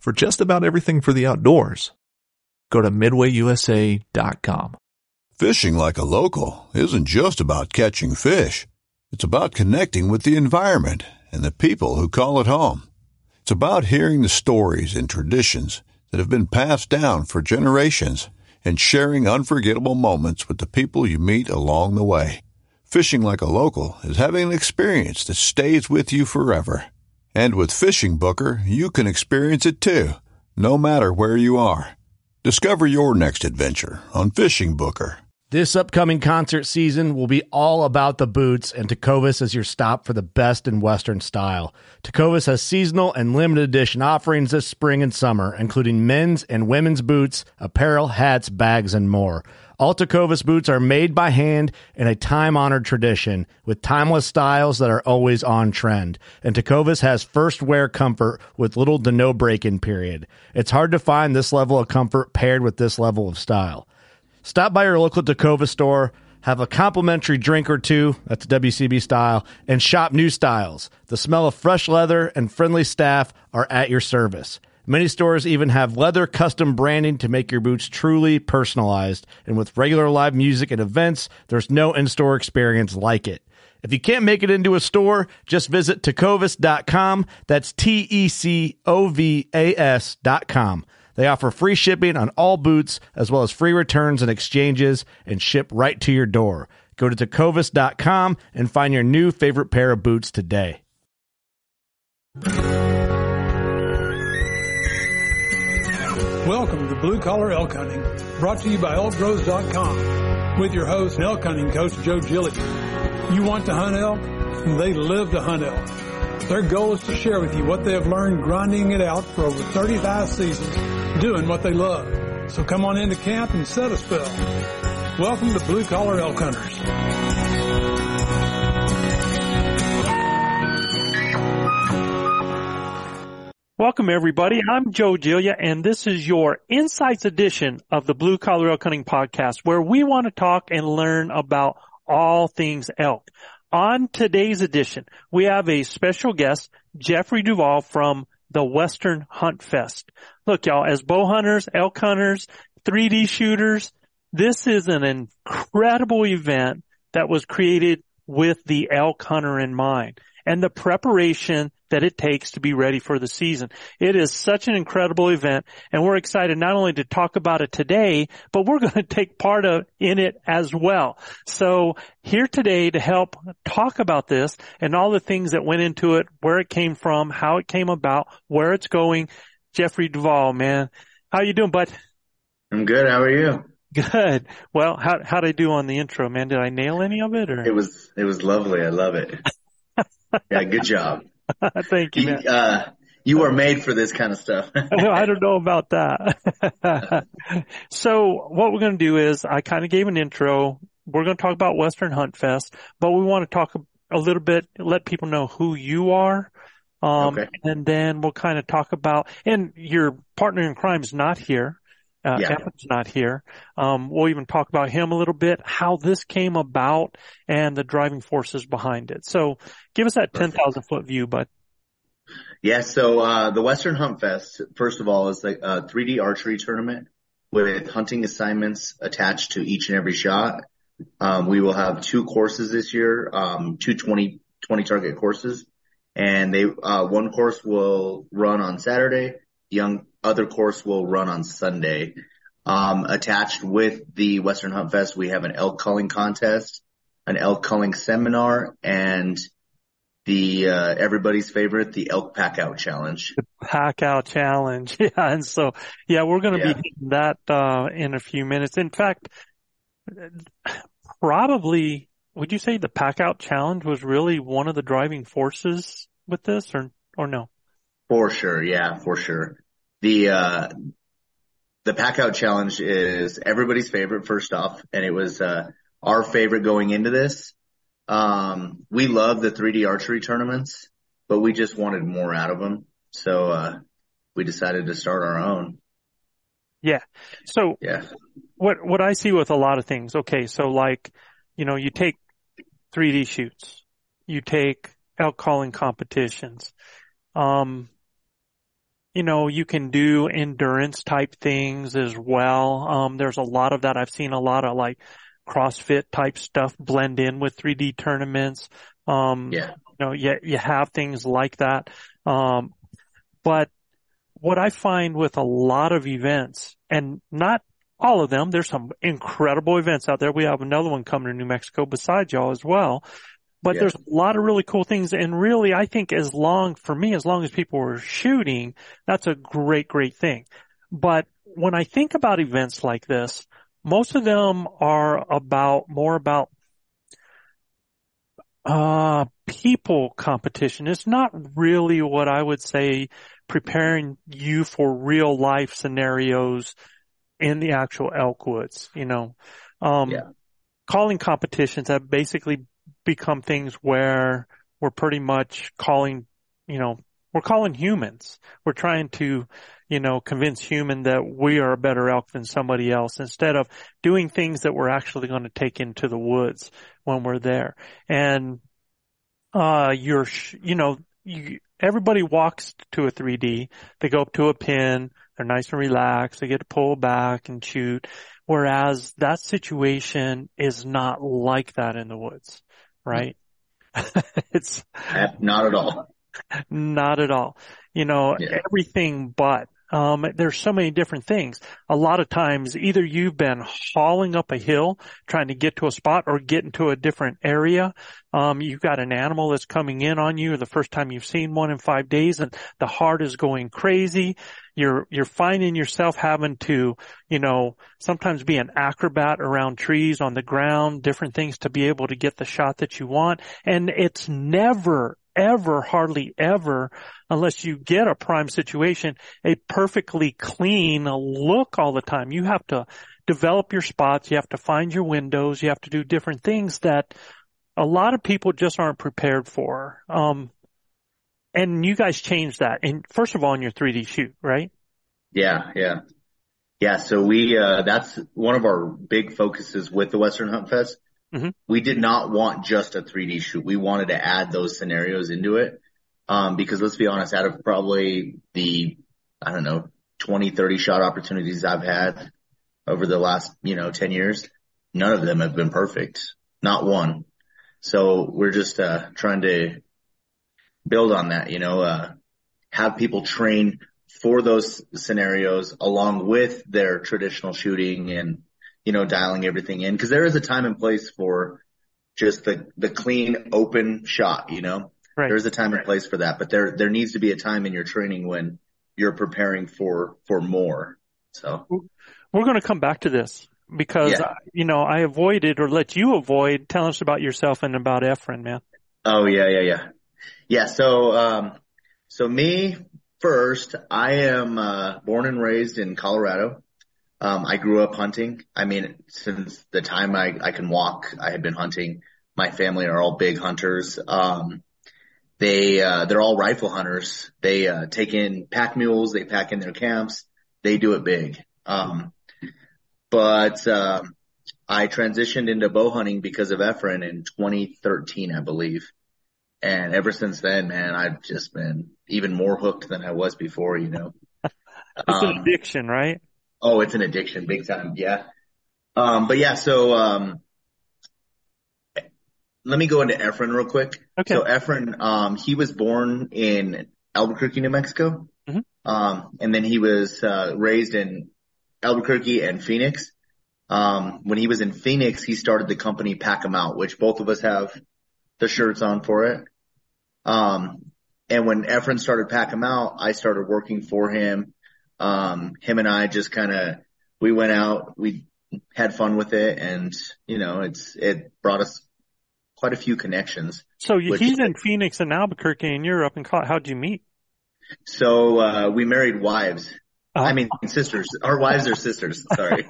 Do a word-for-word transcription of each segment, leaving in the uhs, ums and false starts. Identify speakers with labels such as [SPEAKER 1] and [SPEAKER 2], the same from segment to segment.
[SPEAKER 1] for just about everything for the outdoors. Go to midway u s a dot com.
[SPEAKER 2] Fishing like a local isn't just about catching fish. It's about connecting with the environment and the people who call it home. It's about hearing the stories and traditions that have been passed down for generations and sharing unforgettable moments with the people you meet along the way. Fishing like a local is having an experience that stays with you forever. And with Fishing Booker, you can experience it too, no matter where you are. Discover your next adventure on Fishing Booker.
[SPEAKER 3] This upcoming concert season will be all about the boots, and Tecovas is your stop for the best in Western style. Tecovas has seasonal and limited edition offerings this spring and summer, including men's and women's boots, apparel, hats, bags, and more. All Tecovas boots are made by hand in a time-honored tradition with timeless styles that are always on trend. And Tecovas has first wear comfort with little to no break-in period. It's hard to find this level of comfort paired with this level of style. Stop by your local Tecovas store, have a complimentary drink or two, that's W C B style, and shop new styles. The smell of fresh leather and friendly staff are at your service. Many stores even have leather custom branding to make your boots truly personalized. And with regular live music and events, there's no in-store experience like it. If you can't make it into a store, just visit tecovas dot com. That's T E C O V A S dot com. They offer free shipping on all boots, as well as free returns and exchanges, and ship right to your door. Go to tecovas dot com and find your new favorite pair of boots today.
[SPEAKER 4] Welcome to Blue Collar Elk Hunting, brought to you by elk grows dot com, with your host and elk hunting coach, Joe Gilligan. You want to hunt elk? They live to hunt elk. Their goal is to share with you what they have learned grinding it out for over thirty-five seasons, doing what they love. So come on into camp and set a spell. Welcome to Blue Collar Elk Hunters.
[SPEAKER 5] Welcome, everybody. I'm Joe Gilia, and this is your Insights edition of the Blue Collar Elk Hunting Podcast, where we want to talk and learn about all things elk. On today's edition, we have a special guest, Jeffrey Duvall from the Western Hunt Fest. Look, y'all, as bow hunters, elk hunters, three D shooters, this is an incredible event that was created with the elk hunter in mind and the preparation that it takes to be ready for the season. It is such an incredible event, and we're excited not only to talk about it today, but we're going to take part of, in it as well. So here today to help talk about this and all the things that went into it, where it came from, how it came about, where it's going, Jeffrey Duvall, man. How you doing, bud?
[SPEAKER 6] I'm good. How are you?
[SPEAKER 5] Good. Well, how how'd I do on the intro, man? Did I nail any of it? Or?
[SPEAKER 6] It was it was lovely. I love it. Yeah, good job.
[SPEAKER 5] Thank you, man.
[SPEAKER 6] You, uh, you are made for this kind of stuff.
[SPEAKER 5] I don't know about that. So what we're going to do is I kind of gave an intro. We're going to talk about Western Hunt Fest, but we want to talk a little bit, let people know who you are. Um, okay. And then we'll kind of talk about, and your partner in crime is not here. Uh,
[SPEAKER 6] yeah.
[SPEAKER 5] Evan's not here. Um, we'll even talk about him a little bit, how this came about and the driving forces behind it. So give us that ten thousand foot view, bud.
[SPEAKER 6] Yeah. So, uh, the Western Hunt Fest, first of all, is like a three D archery tournament with hunting assignments attached to each and every shot. Um, we will have two courses this year, um, two twenty, twenty target courses, and they, uh, one course will run on Saturday. The young other course will run on Sunday. Um, attached with the Western Hunt Fest, we have an elk culling contest, an elk culling seminar, and the, uh, everybody's favorite, the elk pack out challenge.
[SPEAKER 5] The pack out challenge. Yeah. And so, yeah, we're going to yeah. be hitting that, uh, in a few minutes. In fact, probably, would you say the pack out challenge was really one of the driving forces with this or, or no?
[SPEAKER 6] For sure. Yeah, for sure. The, uh, the pack out challenge is everybody's favorite first off. And it was, uh, our favorite going into this. Um, we love the three D archery tournaments, but we just wanted more out of them. So, uh, we decided to start our own.
[SPEAKER 5] Yeah. So
[SPEAKER 6] yeah.
[SPEAKER 5] what, what I see with a lot of things. Okay. So like, you know, you take three D shoots, you take elk calling competitions. Um, you know, you can do endurance type things as well. Um, there's a lot of that. I've seen a lot of like CrossFit type stuff blend in with three D tournaments. Um,
[SPEAKER 6] Yeah.
[SPEAKER 5] you know, you, you have things like that. Um, but what I find with a lot of events, and not all of them, there's some incredible events out there. We have another one coming to New Mexico besides y'all as well. But
[SPEAKER 6] Yeah.
[SPEAKER 5] there's a lot of really cool things. And really, I think as long, for me, as long as people are shooting, that's a great, great thing. But when I think about events like this, most of them are about, more about, uh, people competition. It's not really what I would say preparing you for real life scenarios in the actual elk woods, you know. Um,
[SPEAKER 6] Yeah.
[SPEAKER 5] calling competitions have basically become things where we're pretty much calling, you know, we're calling humans. We're trying to, you know, convince human that we are a better elk than somebody else instead of doing things that we're actually going to take into the woods when we're there. And, uh, you're, sh- you know, you, everybody walks to a three D. They go up to a pin. They're nice and relaxed. They get to pull back and shoot. Whereas that situation is not like that in the woods, right? It's
[SPEAKER 6] Not at all.
[SPEAKER 5] not at all. You know,
[SPEAKER 6] Yeah.
[SPEAKER 5] everything but. Um, there's so many different things. A lot of times, either you've been hauling up a hill trying to get to a spot or get into a different area. Um, you've got an animal that's coming in on you the first time you've seen one in five days and the heart is going crazy. You're, you're finding yourself having to, you know, sometimes be an acrobat around trees on the ground, different things to be able to get the shot that you want. And it's never, ever, hardly ever, unless you get a prime situation, a perfectly clean look all the time. You have to develop your spots. You have to find your windows. You have to do different things that a lot of people just aren't prepared for. Um, and you guys changed that. And first of all, in your three D shoot, right?
[SPEAKER 6] Yeah. Yeah. Yeah. So we, uh, that's one of our big focuses with the Western Hunt Fest.
[SPEAKER 5] Mm-hmm.
[SPEAKER 6] We did not want just a three D shoot. We wanted to add those scenarios into it. Um, because let's be honest, out of probably the, I don't know, twenty, thirty shot opportunities I've had over the last, you know, ten years, none of them have been perfect. Not one. So we're just, uh, trying to build on that, you know, uh, have people train for those scenarios along with their traditional shooting and, you know, dialing everything in. Cause there is a time and place for just the, the clean, open shot, you know.
[SPEAKER 5] Right.
[SPEAKER 6] There's a time and place for that, but there, there needs to be a time in your training when you're preparing for, for more. So
[SPEAKER 5] we're going to come back to this because,
[SPEAKER 6] Yeah.
[SPEAKER 5] uh, you know, I avoided or let you avoid telling us about yourself and about Efren, man.
[SPEAKER 6] Oh yeah, yeah, yeah. Yeah. So, um, so me first, I am, uh, born and raised in Colorado. Um, I grew up hunting. I mean, since the time I, I can walk, I have been hunting. My family are all big hunters. Um, They, uh, they're all rifle hunters. They, uh, take in pack mules. They pack in their camps. They do it big. Um, but, um, I transitioned into bow hunting because of Efren in twenty thirteen, I believe. And ever since then, man, I've just been even more hooked than I was before, you know.
[SPEAKER 5] It's an
[SPEAKER 6] Um,
[SPEAKER 5] addiction, right?
[SPEAKER 6] Oh, it's an addiction, big time. Yeah. Um, but yeah, so, um, let me go into Efren real quick.
[SPEAKER 5] Okay.
[SPEAKER 6] So Efren, um, he was born in Albuquerque, New Mexico.
[SPEAKER 5] Mhm.
[SPEAKER 6] Um, and then he was, uh, raised in Albuquerque and Phoenix. Um, when he was in Phoenix, he started the company Pack 'em Out, which both of us have the shirts on for it. Um, and when Efren started Pack 'em Out, I started working for him. Um, him and I just kind of, we went out, we had fun with it, and, you know, it's, it brought us quite a few connections.
[SPEAKER 5] So you,
[SPEAKER 6] which-
[SPEAKER 5] he's in Phoenix and Albuquerque and you're up in Colorado. How'd you meet?
[SPEAKER 6] So, uh, we married wives.
[SPEAKER 5] Uh-huh.
[SPEAKER 6] I mean, sisters. Our wives are sisters. Sorry.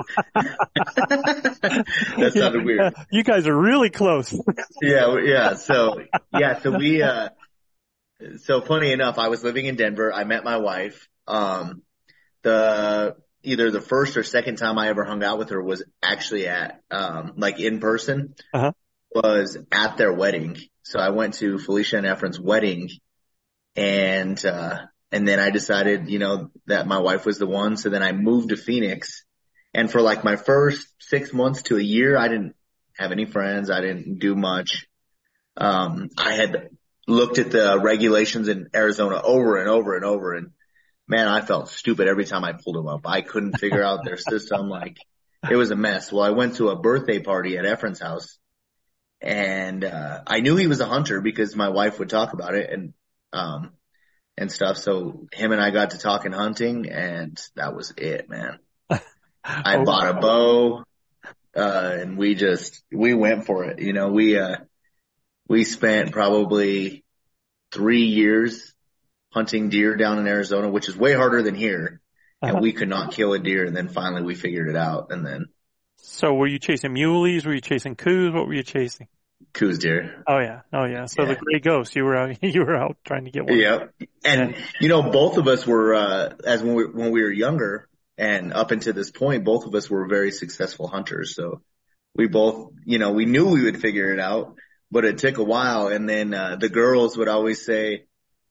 [SPEAKER 6] That sounded weird.
[SPEAKER 5] You guys are really close.
[SPEAKER 6] Yeah. Yeah. So, yeah. So we, uh, so funny enough, I was living in Denver. I met my wife. Um, the, either the first or second time I ever hung out with her was actually at, um, like in person.
[SPEAKER 5] Uh-huh.
[SPEAKER 6] Was at their wedding. So I went to Felicia and Efren's wedding and, uh, and then I decided, you know, that my wife was the one. So then I moved to Phoenix, and for like my first six months to a year, I didn't have any friends. I didn't do much. Um, I had looked at the regulations in Arizona over and over and over, and man, I felt stupid every time I pulled them up. I couldn't figure out their system. Like, it was a mess. Well, I went to a birthday party at Efren's house, and uh I knew he was a hunter because my wife would talk about it and um and stuff. So him and I got to talking hunting, and that was it, man. I
[SPEAKER 5] Oh,
[SPEAKER 6] bought a bow, uh and we just we went for it. You know, we uh we spent probably three years hunting deer down in Arizona, which is way harder than here. And
[SPEAKER 5] uh-huh.
[SPEAKER 6] we could not kill a deer. And then finally we figured it out. And then
[SPEAKER 5] So were you chasing muleys? Were you chasing coos? What were you chasing?
[SPEAKER 6] coos deer.
[SPEAKER 5] Oh yeah. Oh yeah. So
[SPEAKER 6] Yeah.
[SPEAKER 5] the gray ghost, you were out, you were out trying to get one.
[SPEAKER 6] Yep. And,
[SPEAKER 5] Yeah.
[SPEAKER 6] you know, both of us were, uh, as when we, when we were younger and up until this point, both of us were very successful hunters. So we both, you know, we knew we would figure it out, but it took a while. And then, uh, the girls would always say,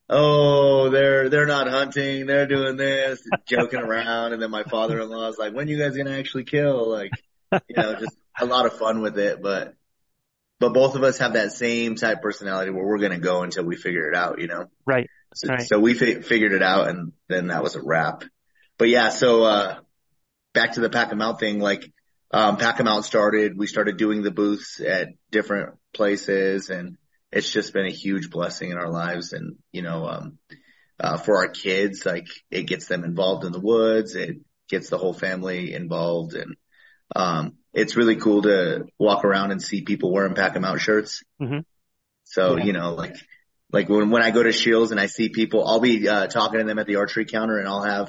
[SPEAKER 6] oh, they're, they're not hunting. They're doing this, joking around. And then my father-in-law was like, when you guys going to actually kill? Like, you know, just a lot of fun with it. But, but both of us have that same type personality where we're going to go until we figure it out, you know?
[SPEAKER 5] Right.
[SPEAKER 6] So,
[SPEAKER 5] Right.
[SPEAKER 6] so we fi- figured it out, and then that was a wrap. But yeah, so, uh, back to the Pack 'em Out thing, like, um, Pack 'em Out started, we started doing the booths at different places, and it's just been a huge blessing in our lives. And, you know, um, uh, for our kids, like, it gets them involved in the woods. It gets the whole family involved. And, um, it's really cool to walk around and see people wearing Pack 'em Out shirts.
[SPEAKER 5] Mm-hmm.
[SPEAKER 6] So,
[SPEAKER 5] Yeah.
[SPEAKER 6] you know, like, like when, when I go to Shields and I see people, I'll be, uh, talking to them at the archery counter, and I'll have,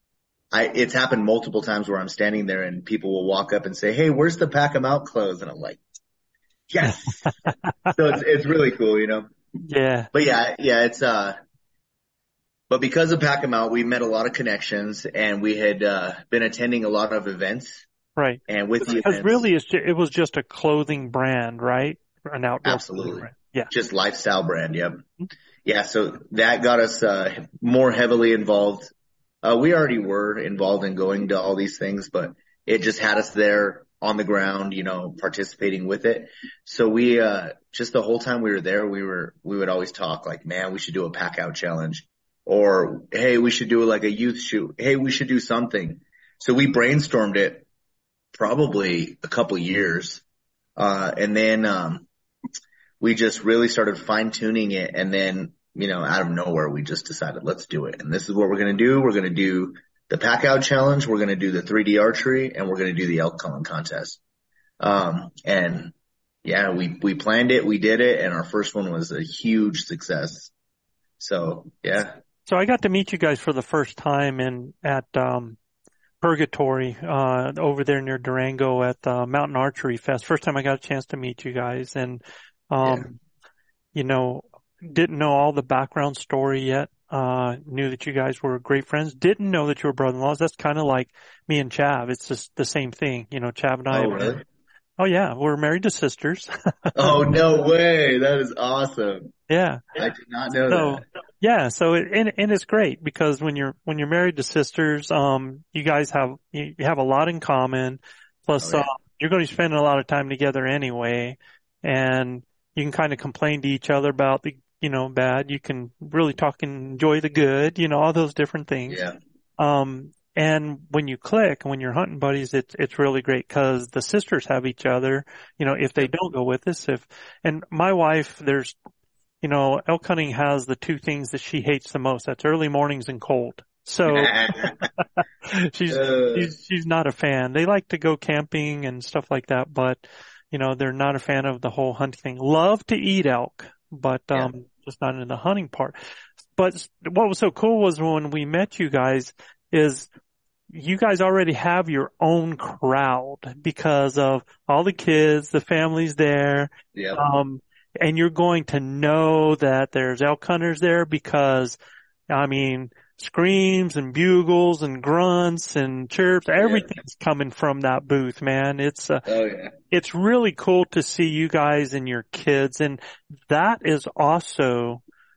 [SPEAKER 6] I, it's happened multiple times where I'm standing there and people will walk up and say, hey, where's the Pack 'em Out clothes? And I'm like, yes. So it's, it's really cool, you know?
[SPEAKER 5] Yeah.
[SPEAKER 6] But yeah, yeah, it's, uh, but because of Pack 'em Out, we met a lot of connections, and we had, uh, been attending a lot of events.
[SPEAKER 5] Right.
[SPEAKER 6] And with the
[SPEAKER 5] Because
[SPEAKER 6] events,
[SPEAKER 5] really it's ju- it was just a clothing brand, right? An outdoor
[SPEAKER 6] Absolutely.
[SPEAKER 5] clothing brand. Yeah.
[SPEAKER 6] just lifestyle brand. Yep. Yeah. So that got us, uh, more heavily involved. Uh, we already were involved in going to all these things, but it just had us there on the ground, you know, participating with it. So we, uh, just the whole time we were there, we were, we would always talk like, man, we should do a pack out challenge, or, hey, we should do like a youth shoot. Hey, we should do something. So we brainstormed it probably a couple years. Uh, and then, um, we just really started fine tuning it. And then, you know, out of nowhere, we just decided, let's do it. And this is what we're going to do. We're going to do the pack out challenge. We're going to do the three D archery, and we're going to do the elk culling contest. Um, and yeah, we, we planned it. We did it. And our first one was a huge success. So yeah.
[SPEAKER 5] So I got to meet you guys for the first time in, at, um, Purgatory, uh, over there near Durango at the Mountain Archery Fest. First time I got a chance to meet you guys, and, um,
[SPEAKER 6] Yeah.
[SPEAKER 5] you know, didn't know all the background story yet. Uh, knew that you guys were great friends. Didn't know that you were brother-in-laws. That's kind of like me and Chav. It's just the same thing. You know, Chav and I.
[SPEAKER 6] Oh, really?
[SPEAKER 5] Oh yeah, we're married to sisters.
[SPEAKER 6] Oh, no way. That is awesome.
[SPEAKER 5] Yeah.
[SPEAKER 6] I did not know
[SPEAKER 5] So,
[SPEAKER 6] that.
[SPEAKER 5] yeah, so it, and, and it's great because when you're, when you're married to sisters, um, you guys have, you have a lot in common. Plus,
[SPEAKER 6] Oh, yeah.
[SPEAKER 5] uh, you're going to be spending a lot of time together anyway. And you can kind of complain to each other about the, you know, bad. You can really talk and enjoy the good, you know, all those different things.
[SPEAKER 6] Yeah.
[SPEAKER 5] Um, and when you click, when you're hunting buddies, it's, it's really great because the sisters have each other, you know, if they don't go with us, if, and my wife, there's, you know, elk hunting has the two things that she hates the most. That's early mornings and cold. So she's,
[SPEAKER 6] Uh.
[SPEAKER 5] she's, she's not a fan. They like to go camping and stuff like that, but, you know, they're not a fan of the whole hunting thing. Love to eat elk, but, um,
[SPEAKER 6] Yeah.
[SPEAKER 5] just not in the hunting part. But what was so cool was when we met you guys is you guys already have your own crowd because of all the kids, the families there.
[SPEAKER 6] Yeah.
[SPEAKER 5] Um, and you're going to know that there's elk hunters there because, I mean, screams and bugles and grunts and chirps, everything's coming from that booth, man. It's, uh,
[SPEAKER 6] Oh, yeah.
[SPEAKER 5] it's really cool to see you guys and your kids. And that is also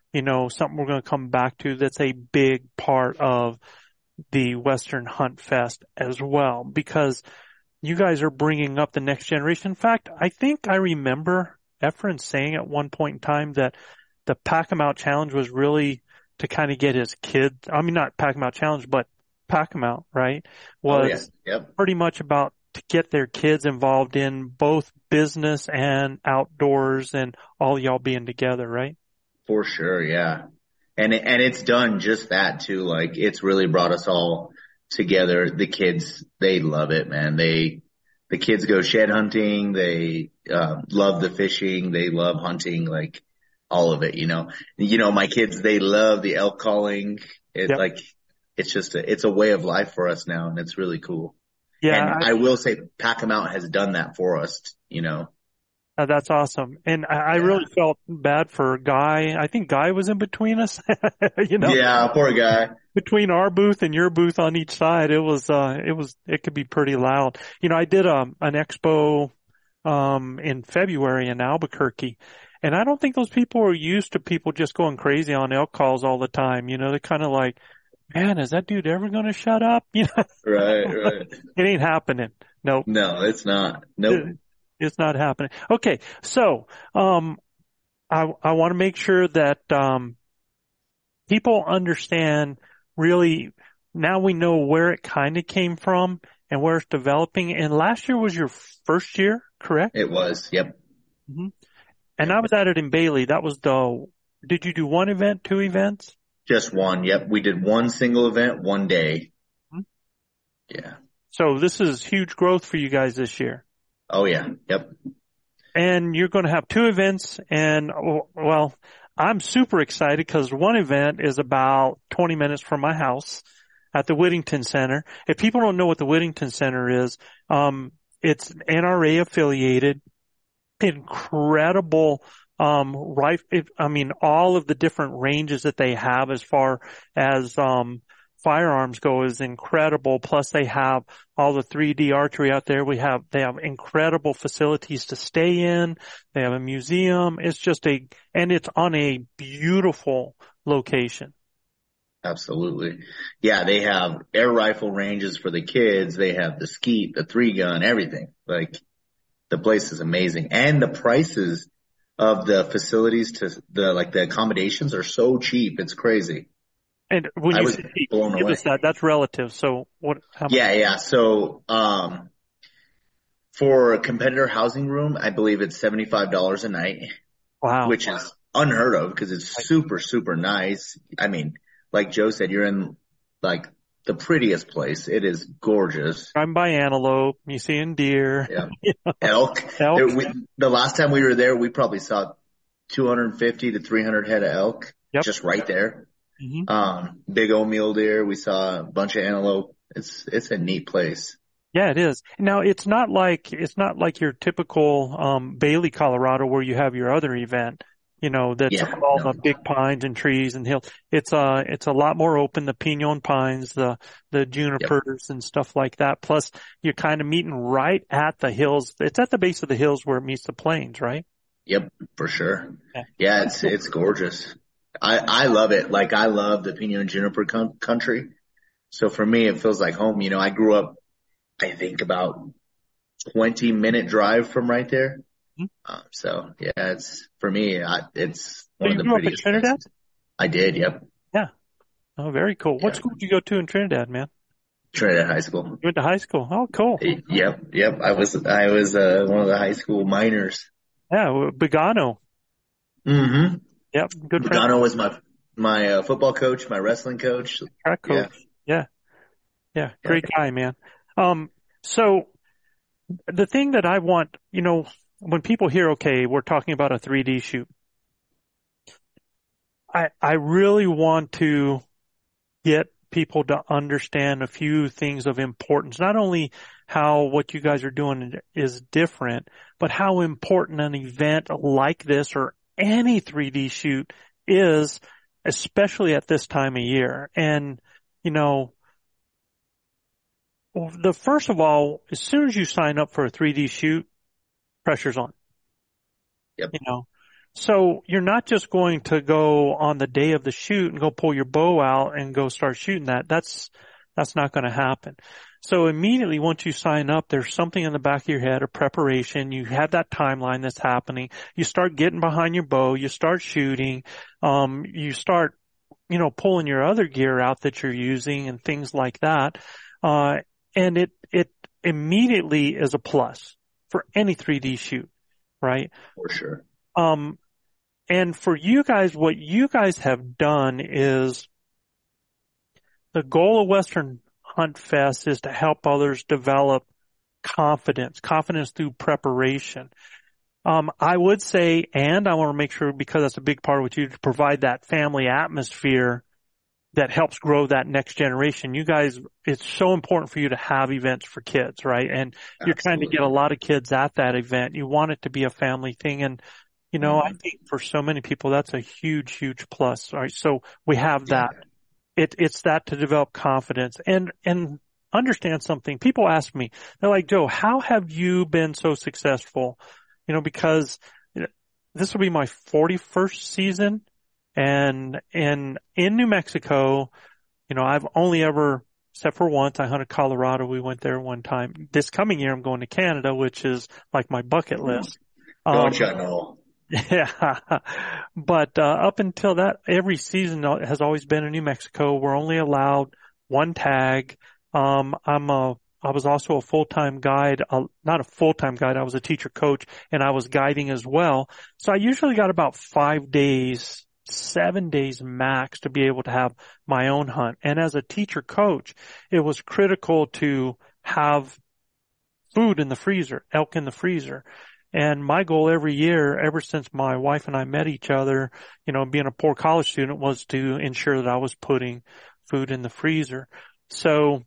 [SPEAKER 5] you know, something we're going to come back to that's a big part of the Western Hunt Fest as well, because you guys are bringing up the next generation. In fact, I think I remember Efren saying at one point in time that the Pack 'em Out Challenge was really to kind of get his kids, I mean, not Pack 'em Out Challenge, but Pack 'em Out, right? Was
[SPEAKER 6] oh, yeah. Yep.
[SPEAKER 5] pretty much about to get their kids involved in both business and outdoors and all y'all being together, right?
[SPEAKER 6] For sure, yeah. And it, and it's done just that too. Like, it's really brought us all together. The kids, they love it, man. They, the kids go shed hunting. They, uh, love the fishing. They love hunting, like all of it, you know. You know, my kids, they love the elk calling. It's
[SPEAKER 5] Yep.
[SPEAKER 6] like, it's just a, it's a way of life for us now, and it's really cool.
[SPEAKER 5] Yeah,
[SPEAKER 6] And I, I will say Pack 'em Out has done that for us, you know.
[SPEAKER 5] uh, that's awesome. And I, I
[SPEAKER 6] Yeah.
[SPEAKER 5] really felt bad for Guy. I think Guy was in between us, you know.
[SPEAKER 6] Yeah, poor guy.
[SPEAKER 5] Between our booth and your booth on each side, it was, uh, it was, it could be pretty loud. You know, I did, um, an expo, um, in February in Albuquerque, and I don't think those people are used to people just going crazy on elk calls all the time. You know, they're kind of like, man, is that dude ever going to shut up? You know,
[SPEAKER 6] Right, right.
[SPEAKER 5] it ain't happening. Nope.
[SPEAKER 6] No, it's not. Nope.
[SPEAKER 5] It's not happening. Okay. So, um, I, I want to make sure that, um, people understand really now we know where it kind of came from and where it's developing. And last year was your first year, correct?
[SPEAKER 6] It was. Yep.
[SPEAKER 5] Mm-hmm. And I was at it in Bailey. That was the, did you do one event, two events?
[SPEAKER 6] Just one. Yep. We did one single event, one day.
[SPEAKER 5] Mm-hmm.
[SPEAKER 6] Yeah.
[SPEAKER 5] So this is huge growth for you guys this year.
[SPEAKER 6] Oh yeah. Yep.
[SPEAKER 5] And you're going to have two events, and well, I'm super excited because one event is about twenty minutes from my house at the Whittington Center. If people don't know what the Whittington Center is, um, it's N R A affiliated, incredible, um, right. I mean, all of the different ranges that they have as far as, um, firearms go is incredible. Plus they have all the three D archery out there. We have, they have incredible facilities to stay in. They have a museum. It's just a, and it's on a beautiful location.
[SPEAKER 6] Absolutely. Yeah. They have air rifle ranges for the kids. They have the skeet, the three gun, everything. Like, the place is amazing. And the prices of the facilities to the, like the accommodations are so cheap. It's crazy.
[SPEAKER 5] And when
[SPEAKER 6] I
[SPEAKER 5] you
[SPEAKER 6] was
[SPEAKER 5] say,
[SPEAKER 6] blown
[SPEAKER 5] give
[SPEAKER 6] away.
[SPEAKER 5] us that, that's relative. So what, how much?
[SPEAKER 6] Yeah, yeah. So, um, for a competitor housing room, I believe it's seventy-five dollars a night,
[SPEAKER 5] Wow.
[SPEAKER 6] which is unheard of because it's super, super nice. I mean, like Joe said, you're in like the prettiest place. It is gorgeous.
[SPEAKER 5] I'm by antelope. You seeing deer.
[SPEAKER 6] Yeah.
[SPEAKER 5] You know,
[SPEAKER 6] Elk.
[SPEAKER 5] elk.
[SPEAKER 6] There, we, the last time we were there, we probably saw two hundred fifty to three hundred head of elk
[SPEAKER 5] Yep.
[SPEAKER 6] just right there.
[SPEAKER 5] Mm-hmm.
[SPEAKER 6] Um, big old mule deer. We saw a bunch of antelope. It's, it's a neat place.
[SPEAKER 5] Yeah, it is. Now, it's not like, it's not like your typical, um, Bailey, Colorado, where you have your other event, you know, that's
[SPEAKER 6] Yeah,
[SPEAKER 5] all
[SPEAKER 6] no.
[SPEAKER 5] the big pines and trees and hills. It's, uh, it's a lot more open, the pinon pines, the, the junipers and stuff like that. Plus, you're kind of meeting right at the hills. It's at the base of the hills where it meets the plains, right?
[SPEAKER 6] Yep, for sure.
[SPEAKER 5] Yeah.
[SPEAKER 6] Yeah, it's, it's gorgeous. I, I love it. Like, I love the Pinon and Juniper con- country. So for me, it feels like home. You know, I grew up, I think about twenty minute drive from right there.
[SPEAKER 5] Mm-hmm.
[SPEAKER 6] Um, so yeah, it's, for me, I, it's
[SPEAKER 5] So
[SPEAKER 6] one
[SPEAKER 5] you
[SPEAKER 6] of the
[SPEAKER 5] grew up in
[SPEAKER 6] prettiest
[SPEAKER 5] Trinidad?
[SPEAKER 6] places. I did. Yep.
[SPEAKER 5] Yeah. Oh, very cool. What
[SPEAKER 6] Yeah.
[SPEAKER 5] school did you go to in Trinidad, man?
[SPEAKER 6] Trinidad High School.
[SPEAKER 5] You went to high school. Oh, cool.
[SPEAKER 6] Yep. Yep. I was, I was, uh, one of the high school minors.
[SPEAKER 5] Yeah, Begano.
[SPEAKER 6] Mm-hmm.
[SPEAKER 5] Yep, good friend.
[SPEAKER 6] Begano was my, my, uh, football coach, my wrestling coach.
[SPEAKER 5] Track coach. Yeah. yeah. Yeah. Great guy, man. Um, so the thing that I want, you know, when people hear, okay, we're talking about a three D shoot, I, I really want to get people to understand a few things of importance, not only how what you guys are doing is different, but how important an event like this or any three D shoot is, especially at this time of year. And, you know, the first of all, as soon as you sign up for a three D shoot, pressure's on.
[SPEAKER 6] Yep.
[SPEAKER 5] You know, So you're not just going to go on the day of the shoot and go pull your bow out and go start shooting that. That's, that's not going to happen. So immediately once you sign up, there's something in the back of your head, a preparation. You have that timeline that's happening. You start getting behind your bow. You start shooting. Um, you start, you know, pulling your other gear out that you're using and things like that. Uh, and it, it immediately is a plus for any three D shoot, right?
[SPEAKER 6] For sure.
[SPEAKER 5] Um, and for you guys, what you guys have done is the goal of Western Hunt Fest is to help others develop confidence, confidence through preparation. Um, I would say, and I want to make sure, because that's a big part of what you do, to provide that family atmosphere that helps grow that next generation. You guys, it's so important for you to have events for kids, right? And Absolutely. You're trying to get a lot of kids at that event. You want it to be a family thing. And, you know, mm-hmm. I think for so many people, that's a huge, huge plus, right? So we have that. Yeah. It, it's that to develop confidence and, and understand something. People ask me, they're like, Joe, how have you been so successful? You know, because this will be my forty-first season, and in, in New Mexico, you know, I've only ever, except for once, I hunted Colorado. We went there one time. This coming year, I'm going to Canada, which is like my bucket list.
[SPEAKER 6] Don't
[SPEAKER 5] um,
[SPEAKER 6] you know?
[SPEAKER 5] Yeah. But, uh, up until that, every season has always been in New Mexico. We're only allowed one tag. Um, I'm a, I was also a full-time guide, uh, not a full-time guide. I was a teacher coach and I was guiding as well. So I usually got about five days, seven days max to be able to have my own hunt. And as a teacher coach, it was critical to have food in the freezer, elk in the freezer. And my goal every year, ever since my wife and I met each other, you know, being a poor college student, was to ensure that I was putting food in the freezer. So,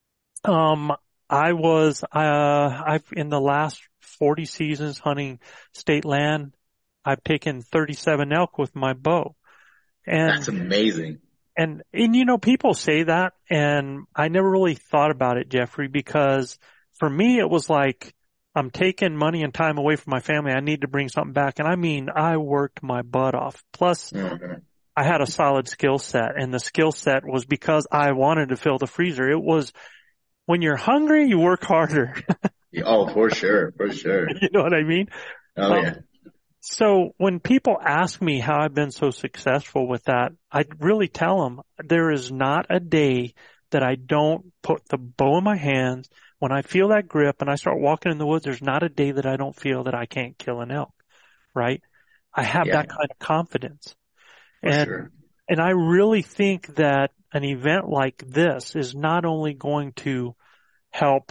[SPEAKER 5] um, I was, uh, I've, in the last forty seasons hunting state land, I've taken thirty-seven elk with my bow. And
[SPEAKER 6] that's amazing.
[SPEAKER 5] And, and, you know, people say that, and I never really thought about it, Jeffrey, because for me, it was like, I'm taking money and time away from my family. I need to bring something back. And I mean, I worked my butt off. Plus, mm-hmm. I had a solid skill set, and the skill set was because I wanted to fill the freezer. It was, when you're hungry, you work harder.
[SPEAKER 6] Oh, for sure. For sure.
[SPEAKER 5] You know what I mean?
[SPEAKER 6] Oh,
[SPEAKER 5] um,
[SPEAKER 6] yeah.
[SPEAKER 5] So when people ask me how I've been so successful with that, I really tell them there is not a day that I don't put the bow in my hands. When I feel that grip and I start walking in the woods, there's not a day that I don't feel that I can't kill an elk, right? I have yeah. that kind of confidence.
[SPEAKER 6] For
[SPEAKER 5] and,
[SPEAKER 6] sure.
[SPEAKER 5] and I really think that an event like this is not only going to help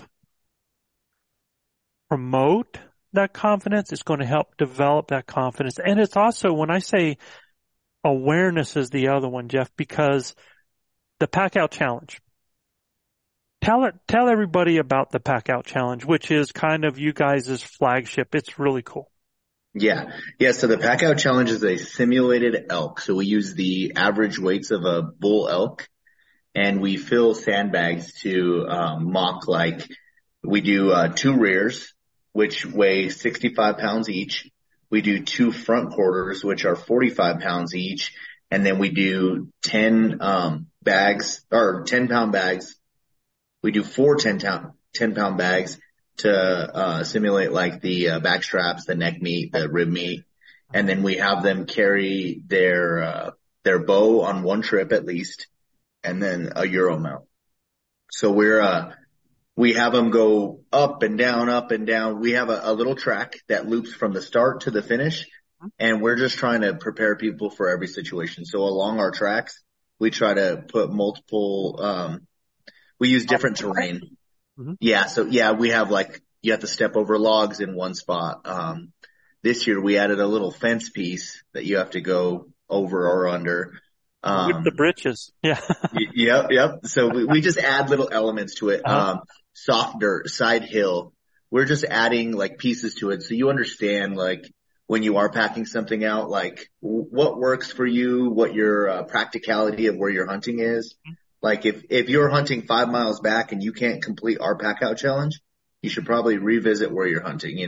[SPEAKER 5] promote that confidence, it's going to help develop that confidence. And it's also, when I say awareness is the other one, Jeff, because the Pack Out Challenge. Tell it, tell everybody about the Pack Out Challenge, which is kind of you guys' flagship. It's really cool.
[SPEAKER 6] Yeah. Yeah. So the Pack Out Challenge is a simulated elk. So we use the average weights of a bull elk, and we fill sandbags to um, mock, like we do uh, two rears, which weigh sixty-five pounds each. We do two front quarters, which are forty-five pounds each. And then we do ten um, bags or ten pound bags. We do four ten pound bags to uh, simulate like the uh, back straps, the neck meat, the rib meat. And then we have them carry their, uh, their bow on one trip at least, and then a Euro mount. So we're, uh, we have them go up and down, up and down. We have a, a little track that loops from the start to the finish, and we're just trying to prepare people for every situation. So along our tracks, we try to put multiple, um, we use different terrain. Mm-hmm. Yeah. So yeah, we have like, you have to step over logs in one spot. Um, this year we added a little fence piece that you have to go over or under. Um,
[SPEAKER 5] With the britches. Yeah.
[SPEAKER 6] y- yep. Yep. So we, we just add little elements to it. Uh-huh. Um, soft dirt, side hill. We're just adding like pieces to it. So you understand, like, when you are packing something out, like w- what works for you, what your uh, practicality of where your hunting is. Mm-hmm. Like if, if you're hunting five miles back and you can't complete our Pack Out Challenge, you should probably revisit where you're hunting, you know?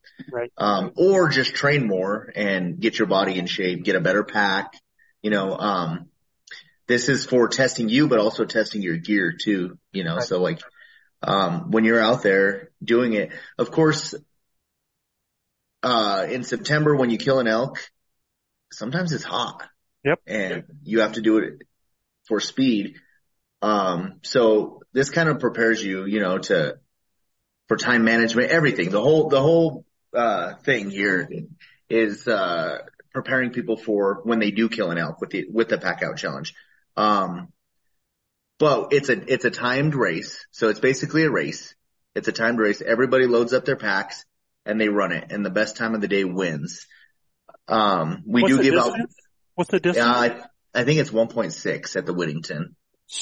[SPEAKER 5] Right.
[SPEAKER 6] Um, or just train more and get your body in shape, get a better pack. You know, um, this is for testing you, but also testing your gear too, you know,
[SPEAKER 5] Right.
[SPEAKER 6] so like, um, when you're out there doing it, of course, uh, in September when you kill an elk, sometimes it's hot.
[SPEAKER 5] Yep.
[SPEAKER 6] And you have to do it for speed. Um, so this kind of prepares you, you know, to, for time management, everything, the whole, the whole, uh, thing here is, uh, preparing people for when they do kill an elk with the, with the pack out challenge. Um, but it's a, it's a timed race. So it's basically a race. It's a timed race. Everybody loads up their packs and they run it, and the best time of the day wins. Um, we
[SPEAKER 5] What's
[SPEAKER 6] do
[SPEAKER 5] the
[SPEAKER 6] give
[SPEAKER 5] distance?
[SPEAKER 6] out,
[SPEAKER 5] What's the distance?
[SPEAKER 6] uh, I, I think it's one point six at the Whittington.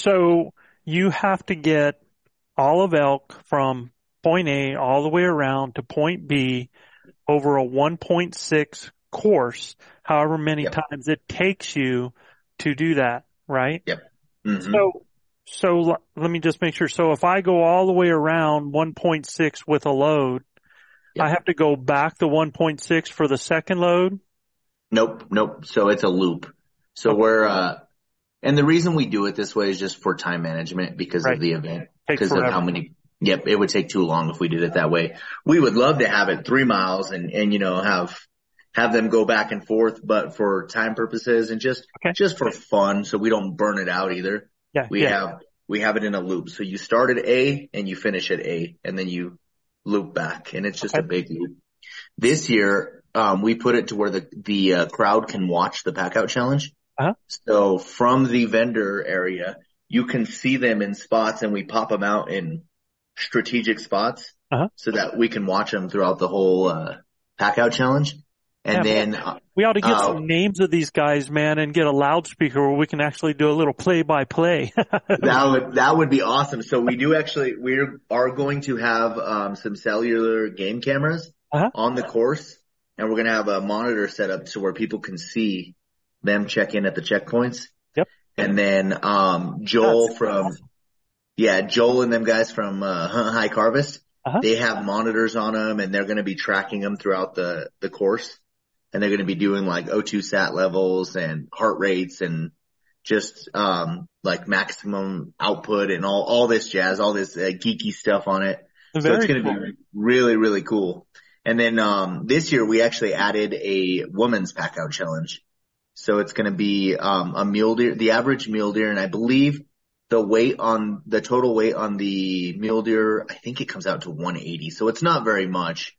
[SPEAKER 5] So you have to get all of elk from point A all the way around to point B over a one point six course, however many
[SPEAKER 6] Yep.
[SPEAKER 5] times it takes you to do that, right?
[SPEAKER 6] Yep. Mm-hmm.
[SPEAKER 5] So, so l- let me just make sure. So if I go all the way around one point six with a load,
[SPEAKER 6] Yep.
[SPEAKER 5] I have to go back the one point six for the second load?
[SPEAKER 6] Nope, nope. So it's a loop. So
[SPEAKER 5] Okay.
[SPEAKER 6] we're, uh, and the reason we do it this way is just for time management because
[SPEAKER 5] Right.
[SPEAKER 6] of the event,
[SPEAKER 5] Take
[SPEAKER 6] because of
[SPEAKER 5] forever.
[SPEAKER 6] how many, yep, it would take too long if we did it that way. We would love to have it three miles and, and, you know, have, have them go back and forth, but for time purposes and just,
[SPEAKER 5] Okay.
[SPEAKER 6] just for fun. So we don't burn it out either.
[SPEAKER 5] Yeah,
[SPEAKER 6] We
[SPEAKER 5] yeah.
[SPEAKER 6] have, we have it in a loop. So you start at A and you finish at A and then you loop back, and it's just
[SPEAKER 5] Okay.
[SPEAKER 6] a big loop. This year, um, we put it to where the, the, uh, crowd can watch the pack out challenge.
[SPEAKER 5] Uh-huh.
[SPEAKER 6] So from the vendor area, you can see them in spots, and we pop them out in strategic spots
[SPEAKER 5] Uh-huh.
[SPEAKER 6] so that we can watch them throughout the whole, uh, pack out challenge. And
[SPEAKER 5] Yeah,
[SPEAKER 6] then,
[SPEAKER 5] man.
[SPEAKER 6] uh,
[SPEAKER 5] We ought to get
[SPEAKER 6] uh,
[SPEAKER 5] some names of these guys, man, and get a loudspeaker where we can actually do a little play-by-play.
[SPEAKER 6] that would, that would be awesome. So we do actually, we are going to have, um, some cellular game cameras
[SPEAKER 5] Uh-huh.
[SPEAKER 6] on the course, and we're going to have a monitor set up to where people can see them check in at the checkpoints.
[SPEAKER 5] Yep.
[SPEAKER 6] And then, um, Joel
[SPEAKER 5] That's
[SPEAKER 6] from,
[SPEAKER 5] awesome.
[SPEAKER 6] yeah, Joel and them guys from, uh, Hunt Hike Harvest,
[SPEAKER 5] Uh-huh.
[SPEAKER 6] they have monitors on them, and they're going to be tracking them throughout the, the course. And they're going to be doing like O two sat levels and heart rates and just, um, like maximum output and all, all this jazz, all this uh, geeky stuff on it. So
[SPEAKER 5] Very
[SPEAKER 6] it's going to
[SPEAKER 5] cool.
[SPEAKER 6] be really, really cool. And then, um, this year we actually added a woman's pack out challenge. So it's going to be, um, a mule deer, the average mule deer. And I believe the weight on the total weight on the mule deer, I think it comes out to one eighty. So it's not very much.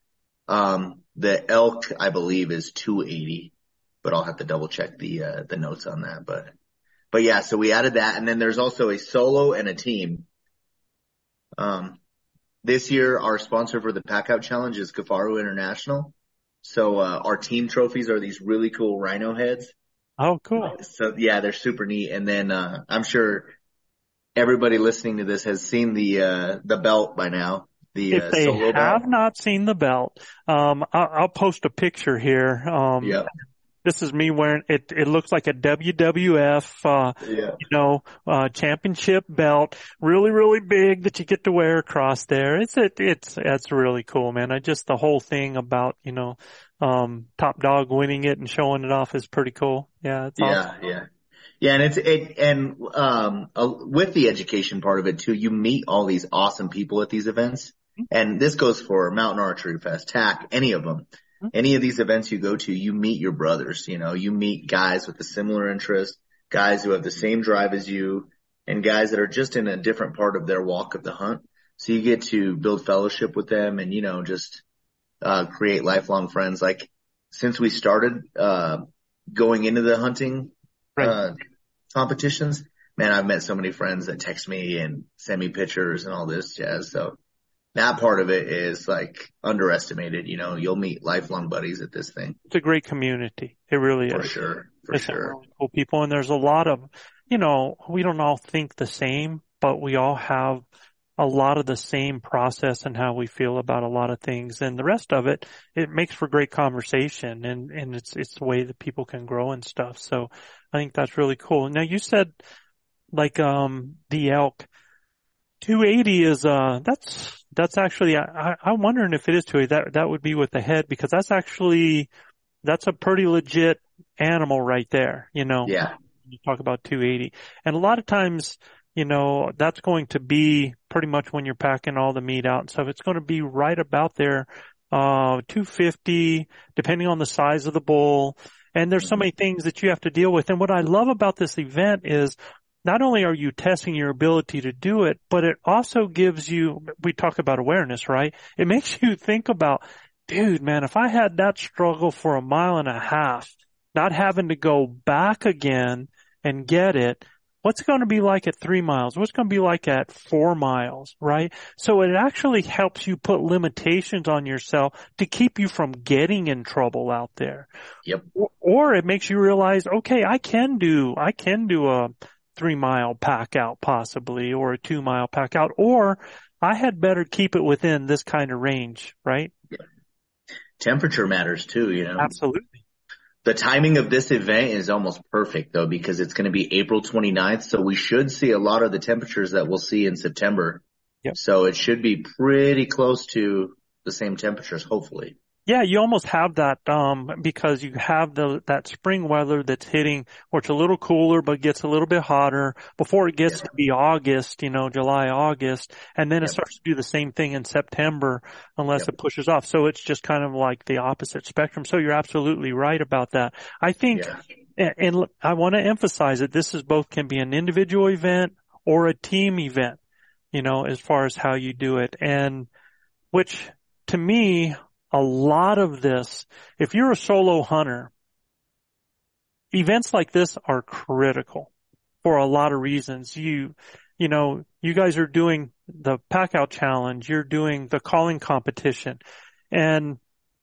[SPEAKER 6] Um, the elk, I believe, is two eighty, but I'll have to double check the, uh, the notes on that. But, but yeah, so we added that. And then there's also a solo and a team. Um, this year, our sponsor for the pack out challenge is Kafaru International. So, uh, our team trophies are these really cool rhino heads.
[SPEAKER 5] Oh, cool.
[SPEAKER 6] So yeah, they're super neat. And then, uh, I'm sure everybody listening to this has seen the, uh, the belt by now. The,
[SPEAKER 5] If
[SPEAKER 6] uh,
[SPEAKER 5] they
[SPEAKER 6] solo
[SPEAKER 5] have
[SPEAKER 6] belt.
[SPEAKER 5] not seen the belt, um, I'll, I'll post a picture here. Um,
[SPEAKER 6] Yep.
[SPEAKER 5] This is me wearing it. It looks like a W W F, uh,
[SPEAKER 6] Yeah.
[SPEAKER 5] you know, uh, championship belt, really, really big that you get to wear across there. It's, it, it's, it's really cool, man. I just, the whole thing about, you know, um, Top Dog winning it and showing it off is pretty cool. Yeah. It's awesome.
[SPEAKER 6] Yeah. Yeah. Yeah. And it's, it, and, um, uh, with the education part of it too, you meet all these awesome people at these events. And this goes for Mountain Archery Fest, T A C, any of them. Any of these events you go to, you meet your brothers, you know, you meet guys with a similar interest, guys who have the same drive as you, and guys that are just in a different part of their walk of the hunt. So you get to build fellowship with them and, you know, just, uh, create lifelong friends. Like since we started, uh, going into the hunting,
[SPEAKER 5] Right.
[SPEAKER 6] uh, competitions, man, I've met so many friends that text me and send me pictures and all this jazz. So that part of it is like underestimated. You know, you'll meet lifelong buddies at this thing.
[SPEAKER 5] It's a great community. It really
[SPEAKER 6] For
[SPEAKER 5] is.
[SPEAKER 6] sure. For
[SPEAKER 5] There's some
[SPEAKER 6] sure.
[SPEAKER 5] really cool people, and there's a lot of, you know, we don't all think the same, but we all have a lot of the same process and how we feel about a lot of things. And the rest of it, it makes for great conversation, and, and it's, it's the way that people can grow and stuff. So I think that's really cool. Now you said like, um, the elk two eighty is, uh, that's, that's actually, I, I'm wondering if it is two eighty. That, that would be with the head, because that's actually, that's a pretty legit animal right there, you know.
[SPEAKER 6] Yeah.
[SPEAKER 5] You talk about two eighty. And a lot of times, you know, that's going to be pretty much when you're packing all the meat out and stuff. It's going to be right about there, uh, two fifty, depending on the size of the bull. And there's so many things that you have to deal with. And what I love about this event is not only are you testing your ability to do it, but it also gives you, we talk about awareness, right? It makes you think about, dude, man, if I had that struggle for a mile and a half, not having to go back again and get it, what's it going to be like at three miles? What's it going to be like at four miles, right? So it actually helps you put limitations on yourself to keep you from getting in trouble out there.
[SPEAKER 6] Yep.
[SPEAKER 5] Or, or it makes you realize, okay, I can do, I can do a three mile pack out possibly, or a two mile pack out, or I had better keep it within this kind of range, right?
[SPEAKER 6] Yeah. Temperature matters too, you know.
[SPEAKER 5] Absolutely.
[SPEAKER 6] The timing of this event is almost perfect though, because it's going to be April twenty-ninth. So we should see a lot of the temperatures that we'll see in September.
[SPEAKER 5] Yep.
[SPEAKER 6] So it should be pretty close to the same temperatures, hopefully.
[SPEAKER 5] Yeah, you almost have that, um, because you have the, that spring weather that's hitting, where it's a little cooler, but gets a little bit hotter before it gets
[SPEAKER 6] Yeah.
[SPEAKER 5] to be August, you know, July, August. And then it
[SPEAKER 6] Yep.
[SPEAKER 5] starts to do the same thing in September unless
[SPEAKER 6] Yep.
[SPEAKER 5] it pushes off. So it's just kind of like the opposite spectrum. So you're absolutely right about that. I think,
[SPEAKER 6] Yeah.
[SPEAKER 5] and, and I want to emphasize that this is both can be an individual event or a team event, you know, as far as how you do it. And which to me, a lot of this, if you're a solo hunter, events like this are critical for a lot of reasons. You, you know, you guys are doing the pack out challenge, you're doing the calling competition, and,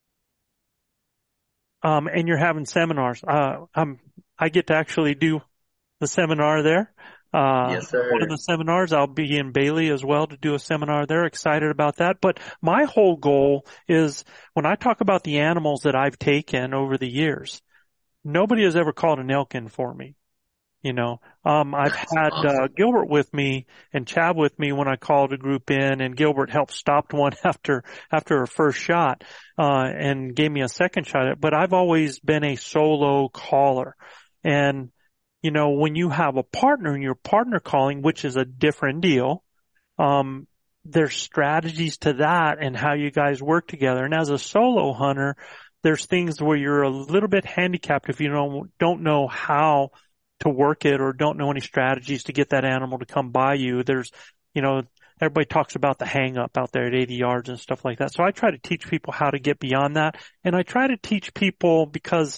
[SPEAKER 5] um, and you're having seminars. Uh, I'm, I get to actually do the seminar there. Uh,
[SPEAKER 6] Yes, sir.
[SPEAKER 5] one of the seminars, I'll be in Bailey as well to do a seminar there. Excited about that. But my whole goal is when I talk about the animals that I've taken over the years, nobody has ever called an elk in for me. You know, um, I've
[SPEAKER 6] That's
[SPEAKER 5] had,
[SPEAKER 6] awesome.
[SPEAKER 5] uh, Gilbert with me and Chad with me when I called a group in, and Gilbert helped stop one after, after her first shot, uh, and gave me a second shot at it. But I've always been a solo caller. And you know, when you have a partner and your partner calling, which is a different deal, um, there's strategies to that and how you guys work together. And as a solo hunter, there's things where you're a little bit handicapped if you don't, don't know how to work it or don't know any strategies to get that animal to come by you. There's, you know, everybody talks about the hang up out there at eighty yards and stuff like that. So I try to teach people how to get beyond that. And I try to teach people because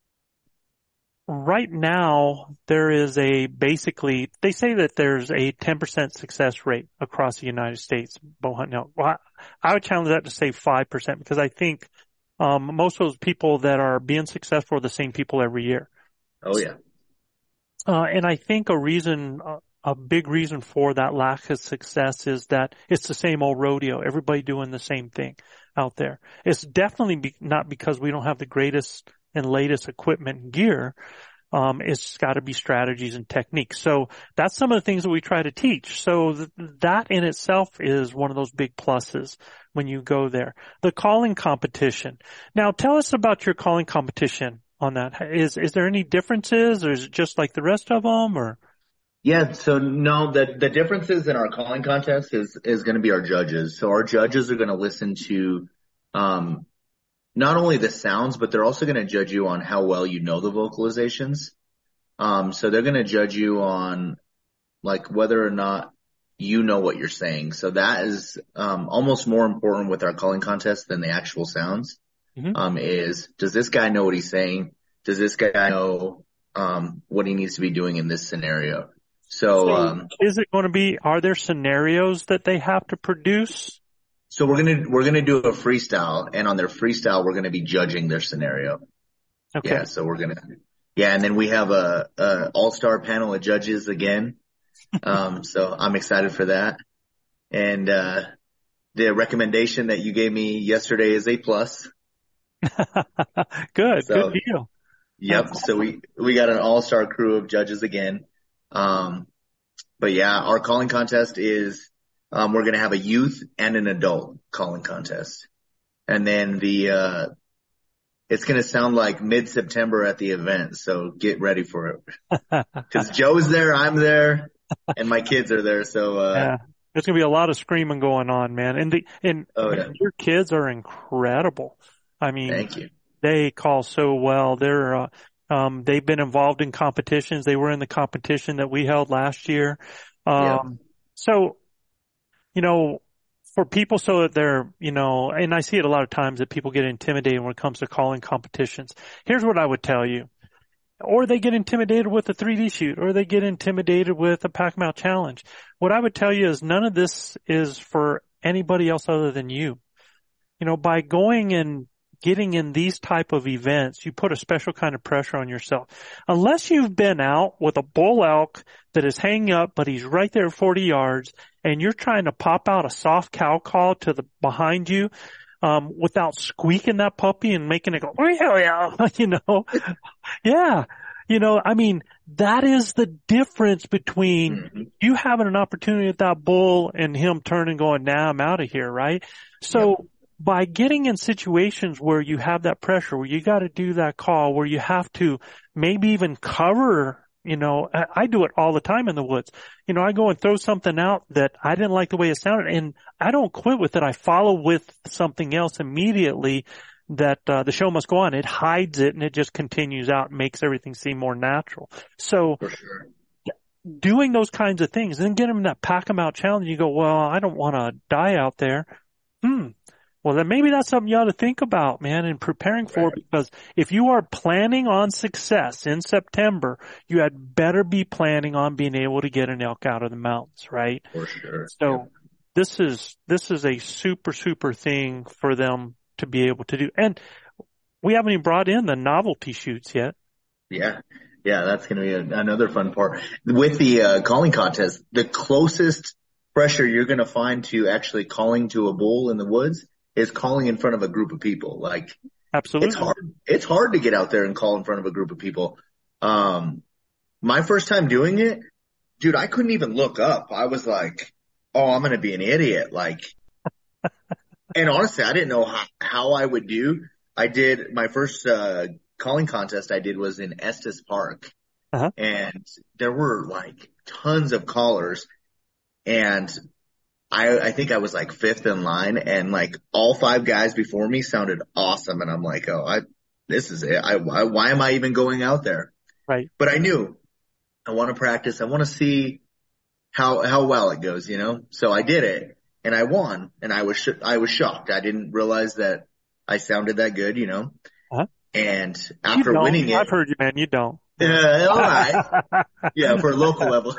[SPEAKER 5] right now, there is a basically, they say that there's a ten percent success rate across the United States bow hunting elk. Well, I, I would challenge that to say five percent because I think um, most of those people that are being successful are the same people every year.
[SPEAKER 6] Oh yeah.
[SPEAKER 5] Uh, and I think a reason, uh, a big reason for that lack of success is that it's the same old rodeo. Everybody doing the same thing out there. It's definitely be, not because we don't have the greatest and latest equipment and gear. Um, it's got to be strategies and techniques. So that's some of the things that we try to teach. So th- that in itself is one of those big pluses when you go there. The calling competition. Now tell us about your calling competition on that. Is, is there any differences, or is it just like the rest of them, or?
[SPEAKER 6] Yeah, so no, the, the differences in our calling contest is, is going to be our judges. So our judges are going to listen to, um, not only the sounds, but they're also going to judge you on how well you know the vocalizations. Um, so they're going to judge you on like whether or not you know what you're saying. So that is, um, almost more important with our calling contest than the actual sounds. Mm-hmm. Um, is, does this guy know what he's saying? Does this guy know, um, what he needs to be doing in this scenario? So,
[SPEAKER 5] so
[SPEAKER 6] um,
[SPEAKER 5] is it going to be, are there scenarios that they have to produce?
[SPEAKER 6] So we're going to, we're going to do a freestyle, and on their freestyle, we're going to be judging their scenario.
[SPEAKER 5] Okay.
[SPEAKER 6] Yeah. So we're going to, yeah. And then we have a, a all-star panel of judges again. Um, so I'm excited for that. And, uh, the recommendation that you gave me yesterday is A plus.
[SPEAKER 5] Good.
[SPEAKER 6] So,
[SPEAKER 5] good deal.
[SPEAKER 6] Yep. That's so we, we got an all-star crew of judges again. Um, but yeah, our calling contest is, Um, we're going to have a youth and an adult calling contest. And then the, uh, it's going to sound like mid-September at the event. So get ready for it. Cause Joe's there, I'm there, and my kids are there. So, uh,
[SPEAKER 5] yeah. There's going to be a lot of screaming going on, man. And the, and
[SPEAKER 6] oh, yeah.
[SPEAKER 5] your kids are incredible. I mean,
[SPEAKER 6] thank you.
[SPEAKER 5] They call so well. They're, uh, um, they've been involved in competitions. They were in the competition that we held last year. Um,
[SPEAKER 6] yeah.
[SPEAKER 5] so, you know, for people so that they're, you know, and I see it a lot of times that people get intimidated when it comes to calling competitions. Here's what I would tell you. Or they get intimidated with a three D shoot, or they get intimidated with a Pack-A-Mouth challenge. What I would tell you is none of this is for anybody else other than you. You know, by going and getting in these type of events, you put a special kind of pressure on yourself. Unless you've been out with a bull elk that is hanging up, but he's right there at forty yards, and you're trying to pop out a soft cow call to the behind you, um, without squeaking that puppy and making it go, oh yeah, yeah, you know, yeah. You know, I mean, that is the difference between mm-hmm. you having an opportunity with that bull and him turning going, nah, I'm out of here, right? So, yep. By getting in situations where you have that pressure, where you got to do that call, where you have to maybe even cover, you know, I, I do it all the time in the woods. You know, I go and throw something out that I didn't like the way it sounded, and I don't quit with it. I follow with something else immediately that uh, the show must go on. It hides it, and it just continues out and makes everything seem more natural. So
[SPEAKER 6] for sure.
[SPEAKER 5] Doing those kinds of things, and then get them in that Pack-A-Mouth challenge, you go, well, I don't want to die out there. Hmm. Well, then maybe that's something you ought to think about, man, and preparing for,
[SPEAKER 6] right.
[SPEAKER 5] Because if you are planning on success in September, you had better be planning on being able to get an elk out of the mountains, right?
[SPEAKER 6] For sure.
[SPEAKER 5] So
[SPEAKER 6] yeah.
[SPEAKER 5] this is, this is a super, super thing for them to be able to do. And we haven't even brought in the novelty shoots yet.
[SPEAKER 6] Yeah. Yeah. That's going to be a, another fun part with the uh, calling contest. The closest pressure you're going to find to actually calling to a bull in the woods is calling in front of a group of people. Like,
[SPEAKER 5] absolutely.
[SPEAKER 6] It's hard. It's hard to get out there and call in front of a group of people. Um, my first time doing it, dude, I couldn't even look up. I was like, oh, I'm going to be an idiot. Like, and honestly, I didn't know how, how I would do. I did my first, uh, calling contest I did was in Estes Park.
[SPEAKER 5] Uh-huh.
[SPEAKER 6] And there were like tons of callers, and I, I think I was like fifth in line, and like all five guys before me sounded awesome. And I'm like, oh, I, this is it. I, I why am I even going out there?
[SPEAKER 5] Right.
[SPEAKER 6] But I knew I want to practice. I want to see how, how well it goes, you know? So I did it, and I won, and I was, sh- I was shocked. I didn't realize that I sounded that good, you know?
[SPEAKER 5] Uh-huh.
[SPEAKER 6] And after winning it,
[SPEAKER 5] I've heard you, man. You don't.
[SPEAKER 6] Uh, all right. Yeah. For a local level.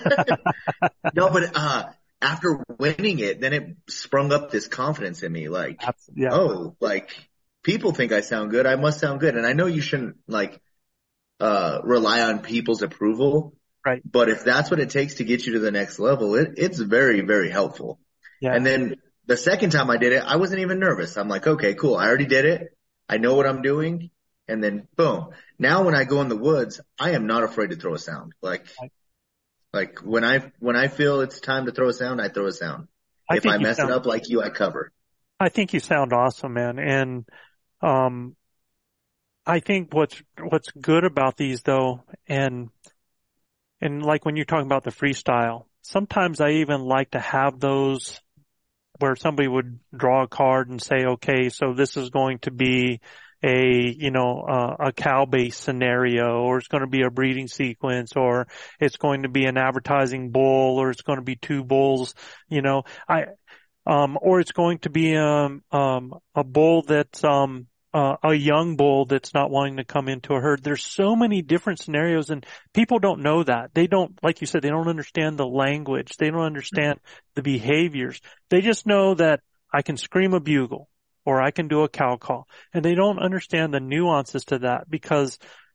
[SPEAKER 6] No, but, uh, after winning it, then it sprung up this confidence in me. Like,
[SPEAKER 5] yeah.
[SPEAKER 6] oh, like people think I sound good. I must sound good. And I know you shouldn't like, uh, rely on people's approval.
[SPEAKER 5] Right.
[SPEAKER 6] But if that's what it takes to get you to the next level, it, it's very, very helpful.
[SPEAKER 5] Yeah.
[SPEAKER 6] And then the second time I did it, I wasn't even nervous. I'm like, okay, cool. I already did it. I know what I'm doing. And then boom. Now when I go in the woods, I am not afraid to throw a sound. Like, right. Like when I, when I feel it's time to throw a sound, I throw a sound.
[SPEAKER 5] I
[SPEAKER 6] if I mess
[SPEAKER 5] sound,
[SPEAKER 6] it up like you, I cover.
[SPEAKER 5] I think you sound awesome, man. And, um, I think what's, what's good about these though, and, and like when you're talking about the freestyle, sometimes I even like to have those where somebody would draw a card and say, okay, so this is going to be a, you know, uh, a cow-based scenario, or it's going to be a breeding sequence, or it's going to be an advertising bull, or it's going to be two bulls, you know, I, um, or it's going to be, um, um, a bull that's, um, uh, a young bull that's not wanting to come into a herd. There's so many different scenarios, and people don't know that. They don't, like you said, they don't understand the language. They don't understand the behaviors. They just know that I can scream a bugle, or I can do a cow call. And they don't understand the nuances to that, because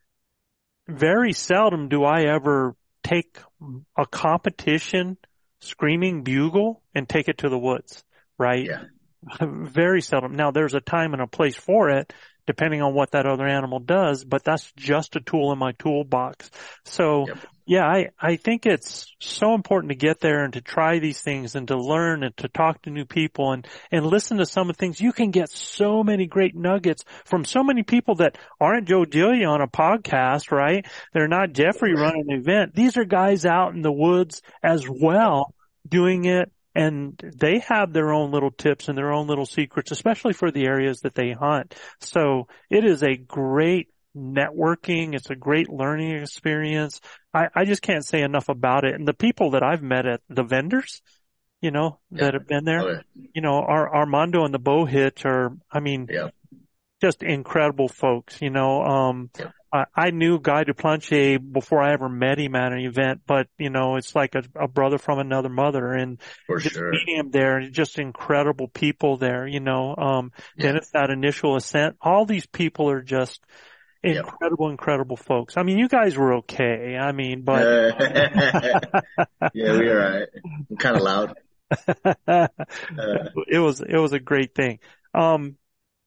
[SPEAKER 5] very seldom do I ever take a competition screaming bugle and take it to the woods, right?
[SPEAKER 6] Yeah.
[SPEAKER 5] Very seldom. Now, there's a time and a place for it, depending on what that other animal does, but that's just a tool in my toolbox. So yep. yeah, I, I think it's so important to get there and to try these things and to learn and to talk to new people and, and listen to some of the things. You can get so many great nuggets from so many people that aren't Joe Gillia on a podcast, right? They're not Jeffrey running an event. These are guys out in the woods as well doing it. And they have their own little tips and their own little secrets, especially for the areas that they hunt. So it is a great networking. It's a great learning experience. I, I just can't say enough about it. And the people that I've met at the vendors, you know,
[SPEAKER 6] yeah.
[SPEAKER 5] that have been there,
[SPEAKER 6] oh, yeah.
[SPEAKER 5] you know, our Armando and the Bow Hitch are, I mean,
[SPEAKER 6] yeah.
[SPEAKER 5] just incredible folks, you know, um,
[SPEAKER 6] yeah.
[SPEAKER 5] I, I knew Guy Duplanche before I ever met him at an event, but you know, it's like a, a brother from another mother, and
[SPEAKER 6] For
[SPEAKER 5] just
[SPEAKER 6] sure.
[SPEAKER 5] meeting him there, just incredible people there, you know, um,
[SPEAKER 6] yeah.
[SPEAKER 5] then it's that initial ascent. All these people are just incredible, yep. incredible folks. I mean, you guys were okay. I mean, but.
[SPEAKER 6] Uh, yeah, we were all right. I'm kind of loud.
[SPEAKER 5] uh, it was, it was a great thing. Um,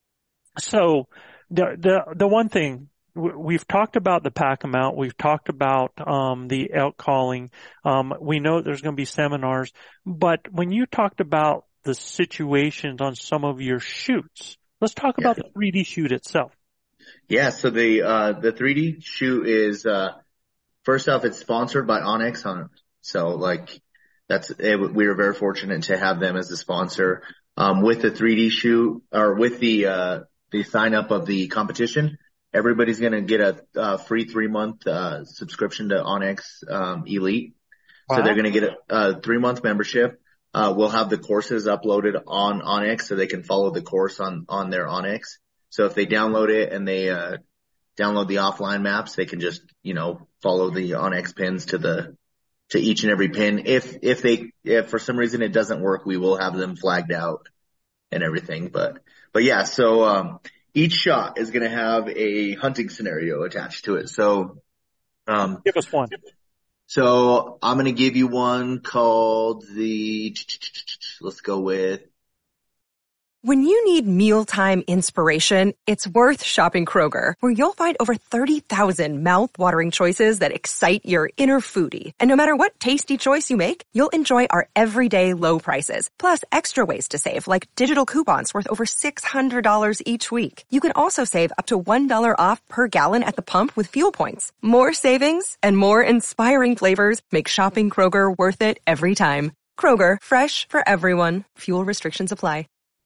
[SPEAKER 5] so the, the, the one thing, we've talked about the pack amount. We've talked about um the elk calling. Um we know there's going to be seminars, but when you talked about the situations on some of your shoots, let's talk
[SPEAKER 6] yeah.
[SPEAKER 5] about the three D shoot itself.
[SPEAKER 6] Yeah, so the uh the three D shoot is uh first off, it's sponsored by Onyx Hunt. So like that's it, we were very fortunate to have them as a sponsor. Um with the three D shoot or with the uh the sign up of the competition, everybody's going to get a uh, free three month uh, subscription to Onyx um, Elite. Wow. So they're going to get a, a three month membership. Uh, we'll have the courses uploaded on Onyx so they can follow the course on, on their Onyx. So if they download it and they uh, download the offline maps, they can just, you know, follow the Onyx pins to the, to each and every pin. If, if they, if for some reason it doesn't work, we will have them flagged out and everything. But, but yeah, so, um, each shot is going to have a hunting scenario attached to it. So, um,
[SPEAKER 5] give us one.
[SPEAKER 6] So I'm going to give you one called the, let's go with.
[SPEAKER 7] When you need mealtime inspiration, it's worth shopping Kroger, where you'll find over thirty thousand mouth-watering choices that excite your inner foodie. And no matter what tasty choice you make, you'll enjoy our everyday low prices, plus extra ways to save, like digital coupons worth over six hundred dollars each week. You can also save up to one dollar off per gallon at the pump with fuel points. More savings and more inspiring flavors make shopping Kroger worth it every time. Kroger, fresh for everyone. Fuel restrictions apply.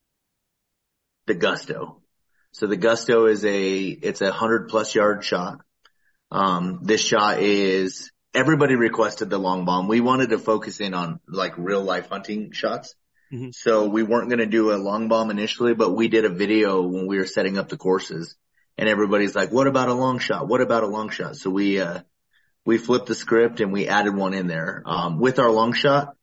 [SPEAKER 6] The Gusto. So the Gusto is a, it's a hundred plus yard shot. Um, this shot is, everybody requested the long bomb. We wanted to focus in on like real life hunting shots. Mm-hmm. So we weren't going to do a long bomb initially, but we did a video when we were setting up the courses and everybody's like, what about a long shot? What about a long shot? So we, uh, we flipped the script and we added one in there. Um, with our long shot,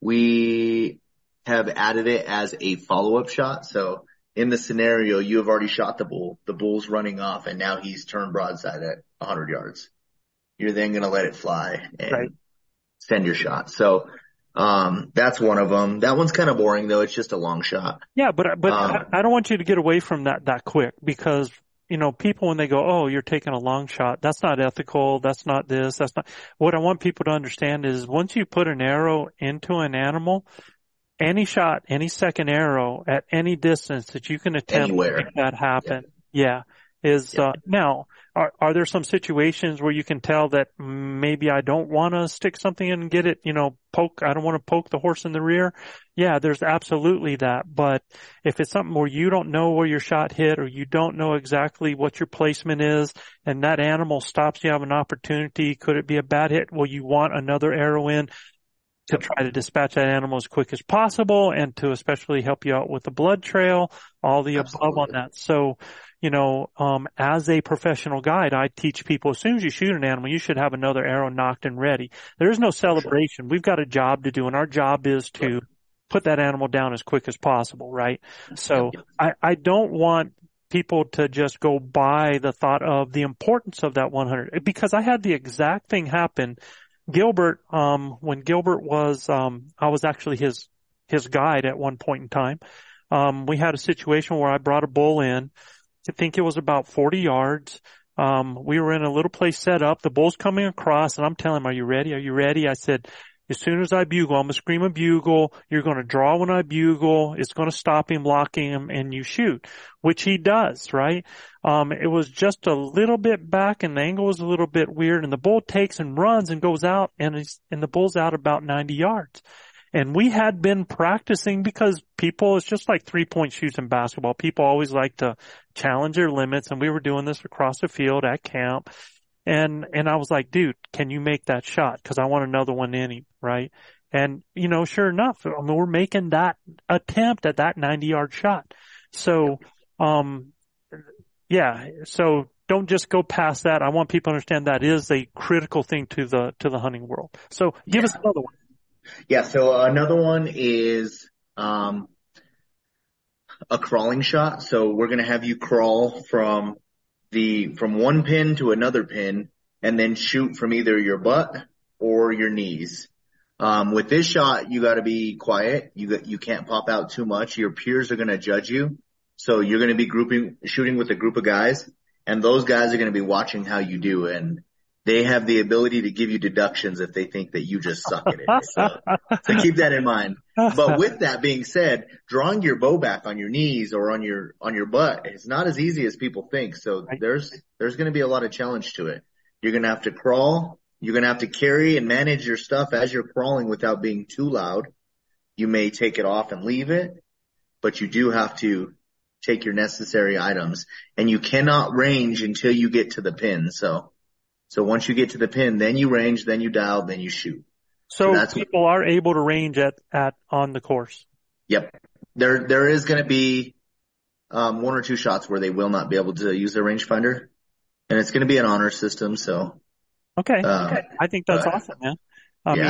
[SPEAKER 6] we have added it as a follow up shot. So in the scenario, you have already shot the bull. The bull's running off, and now he's turned broadside at one hundred yards. You're then going to let it fly and right. send your shot. So um that's one of them. That one's kind of boring, though. It's just a long shot.
[SPEAKER 5] Yeah, but but
[SPEAKER 6] um,
[SPEAKER 5] I, I don't want you to get away from that that quick because, you know, people when they go, oh, you're taking a long shot, that's not ethical. That's not this. That's not. What I want people to understand is once you put an arrow into an animal, any shot, any second arrow at any distance that you can attempt
[SPEAKER 6] Anywhere.
[SPEAKER 5] to make that happen, yeah, yeah is yeah. Uh, now. Are are there some situations where you can tell that maybe I don't want to stick something in and get it, you know, poke? I don't want to poke the horse in the rear. Yeah, there's absolutely that. But if it's something where you don't know where your shot hit or you don't know exactly what your placement is, and that animal stops you have an opportunity, could it be a bad hit? Well, you want another arrow in to try to dispatch that animal as quick as possible and to especially help you out with the blood trail, all the Absolutely. above on that. So, you know, um, as a professional guide, I teach people as soon as you shoot an animal, you should have another arrow knocked and ready. There is no celebration. Sure. We've got a job to do, and our job is to right. put that animal down as quick as possible, right? So I, I don't want people to just go by the thought of the importance of that one hundred, because I had the exact thing happen. Gilbert, um, when Gilbert was, um, I was actually his, his guide at one point in time. Um, we had a situation where I brought a bull in I think it was about forty yards. Um, we were in a little place set up. The bull's coming across, and I'm telling him, are you ready? Are you ready? I said, as soon as I bugle, I'm going to scream a bugle. You're going to draw when I bugle. It's going to stop him, locking him, and you shoot, which he does, right? Um, it was just a little bit back, and the angle was a little bit weird, and the bull takes and runs and goes out, and, he's, and the bull's out about ninety yards. And we had been practicing because people, it's just like three-point shoots in basketball. People always like to challenge their limits, and we were doing this across the field at camp. And, and I was like, dude, can you make that shot? Cause I want another one in him, right? And, you know, sure enough, I mean, we're making that attempt at that ninety yard shot. So, um, yeah, so don't just go past that. I want people to understand that is a critical thing to the, to the hunting world. So give
[SPEAKER 6] yeah.
[SPEAKER 5] us another one.
[SPEAKER 6] Yeah. So another one is, um, a crawling shot. So we're going to have you crawl from the, from one pin to another pin and then shoot from either your butt or your knees. Um, with this shot, you got to be quiet. You got, you can't pop out too much. Your peers are going to judge you. So you're going to be grouping, shooting with a group of guys, and those guys are going to be watching how you do. And they have the ability to give you deductions if they think that you just suck at it. So, so keep that in mind. But with that being said, drawing your bow back on your knees or on your, on your butt, it's not as easy as people think. So there's, there's going to be a lot of challenge to it. You're going to have to crawl. You're going to have to carry and manage your stuff as you're crawling without being too loud. You may take it off and leave it, but you do have to take your necessary items, and you cannot range until you get to the pin. So, so once you get to the pin, then you range, then you dial, then you shoot.
[SPEAKER 5] So, so that's people what, are able to range at, at, on the course.
[SPEAKER 6] Yep. There, there is going to be, um, one or two shots where they will not be able to use their rangefinder, and it's going to be an honor system. So,
[SPEAKER 5] okay.
[SPEAKER 6] Um,
[SPEAKER 5] okay. I think that's uh, awesome, man. I
[SPEAKER 6] yeah.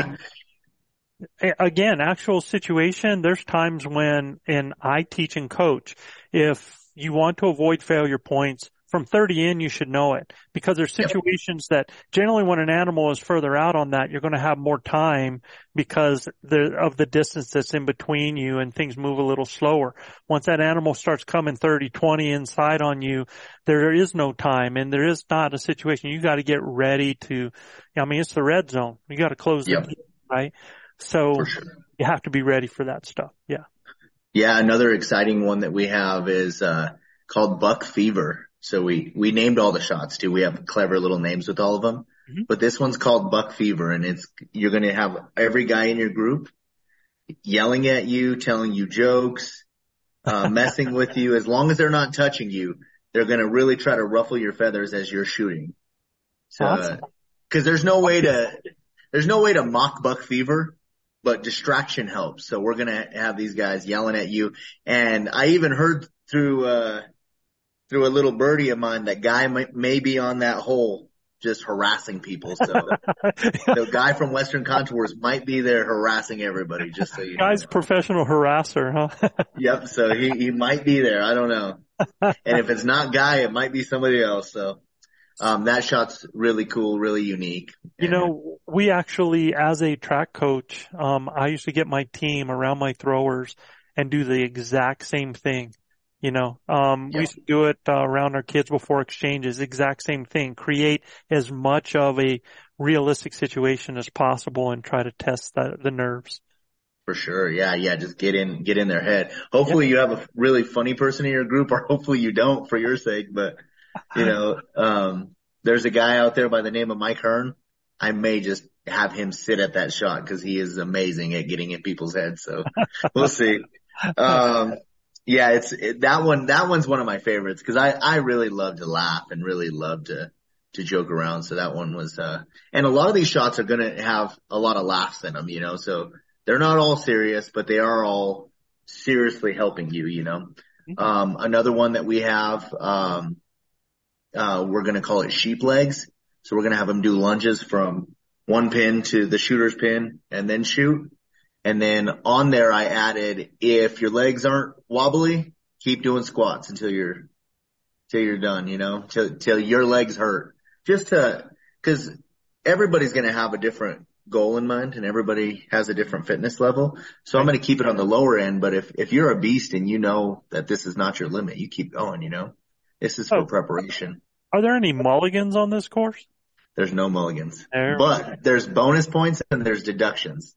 [SPEAKER 5] mean, again, actual situation, there's times when, and I teach and coach, if you want to avoid failure points, from thirty in, you should know it, because there's situations that generally when an animal is further out on that, you're going to have more time because the, of the distance that's in between you, and things move a little slower. Once that animal starts coming thirty, twenty inside on you, there is no time, and there is not a situation. You got to get ready to, I mean, it's the red zone. You got to close
[SPEAKER 6] yep.
[SPEAKER 5] the game, right? So
[SPEAKER 6] sure.
[SPEAKER 5] you have to be ready for that stuff. Yeah.
[SPEAKER 6] Yeah. Another exciting one that we have is, uh, called Buck Fever. So we, we named all the shots too. We have clever little names with all of them, mm-hmm. but this one's called Buck Fever, and it's, you're going to have every guy in your group yelling at you, telling you jokes, uh, messing with you. As long as they're not touching you, they're going to really try to ruffle your feathers as you're shooting. So,
[SPEAKER 5] awesome.
[SPEAKER 6] uh, cause there's no way to, there's no way to mock Buck Fever, but distraction helps. So we're going to have these guys yelling at you. And I even heard through, uh, through a little birdie of mine, that guy may, may be on that hole just harassing people. So the guy from Western Contours might be there harassing everybody, just so you
[SPEAKER 5] Guy's
[SPEAKER 6] know.
[SPEAKER 5] Professional harasser, huh?
[SPEAKER 6] Yep. So he, he might be there. I don't know. And if it's not Guy, it might be somebody else. So, um, that shot's really cool, really unique.
[SPEAKER 5] You know, we actually, as a track coach, um, I used to get my team around my throwers and do the exact same thing. You know, um,
[SPEAKER 6] yeah.
[SPEAKER 5] we used to do it uh, around our kids before exchanges, exact same thing. Create as much of a realistic situation as possible and try to test the, the nerves.
[SPEAKER 6] For sure. Yeah. Yeah. Just get in, get in their head. Hopefully yep. you have a really funny person in your group, or hopefully you don't for your sake. But, you know, um, there's a guy out there by the name of Mike Hearn. I may just have him sit at that shot because he is amazing at getting in people's heads. So we'll see. Um, Yeah, it's it, that one. That one's one of my favorites because I I really love to laugh and really love to to joke around. So that one was. uh And a lot of these shots are gonna have a lot of laughs in them, you know. So they're not all serious, but they are all seriously helping you, you know. Mm-hmm. Um, another one that we have, um, uh, we're gonna call it sheep legs. So we're gonna have them do lunges from one pin to the shooter's pin and then shoot. And then on there, I added, if your legs aren't wobbly, keep doing squats until you're, till you're done, you know, till, till your legs hurt. Just to, cause everybody's going to have a different goal in mind, and everybody has a different fitness level. So I'm going to keep it on the lower end. But if, if you're a beast and you know that this is not your limit, you keep going, you know, This is for
[SPEAKER 5] Oh.
[SPEAKER 6] preparation.
[SPEAKER 5] Are there any mulligans on this course?
[SPEAKER 6] There's no mulligans,
[SPEAKER 5] There.
[SPEAKER 6] but there's bonus points and there's deductions.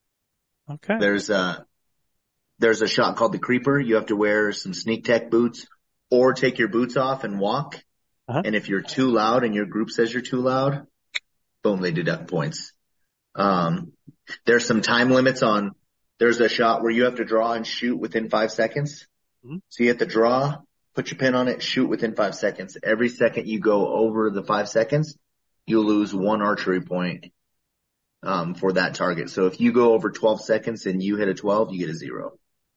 [SPEAKER 5] Okay.
[SPEAKER 6] There's a, there's a shot called the creeper. You have to wear some sneak tech boots or take your boots off and walk.
[SPEAKER 5] Uh-huh.
[SPEAKER 6] And if you're too loud and your group says you're too loud, boom, they deduct points. Um, there's some time limits on, there's a shot where you have to draw and shoot within five seconds.
[SPEAKER 5] Mhm.
[SPEAKER 6] So you have to draw, put your pin on it, shoot within five seconds. Every second you go over the five seconds, you lose one archery point, um, for that target. So if you go over twelve seconds and you hit a twelve, you get a zero.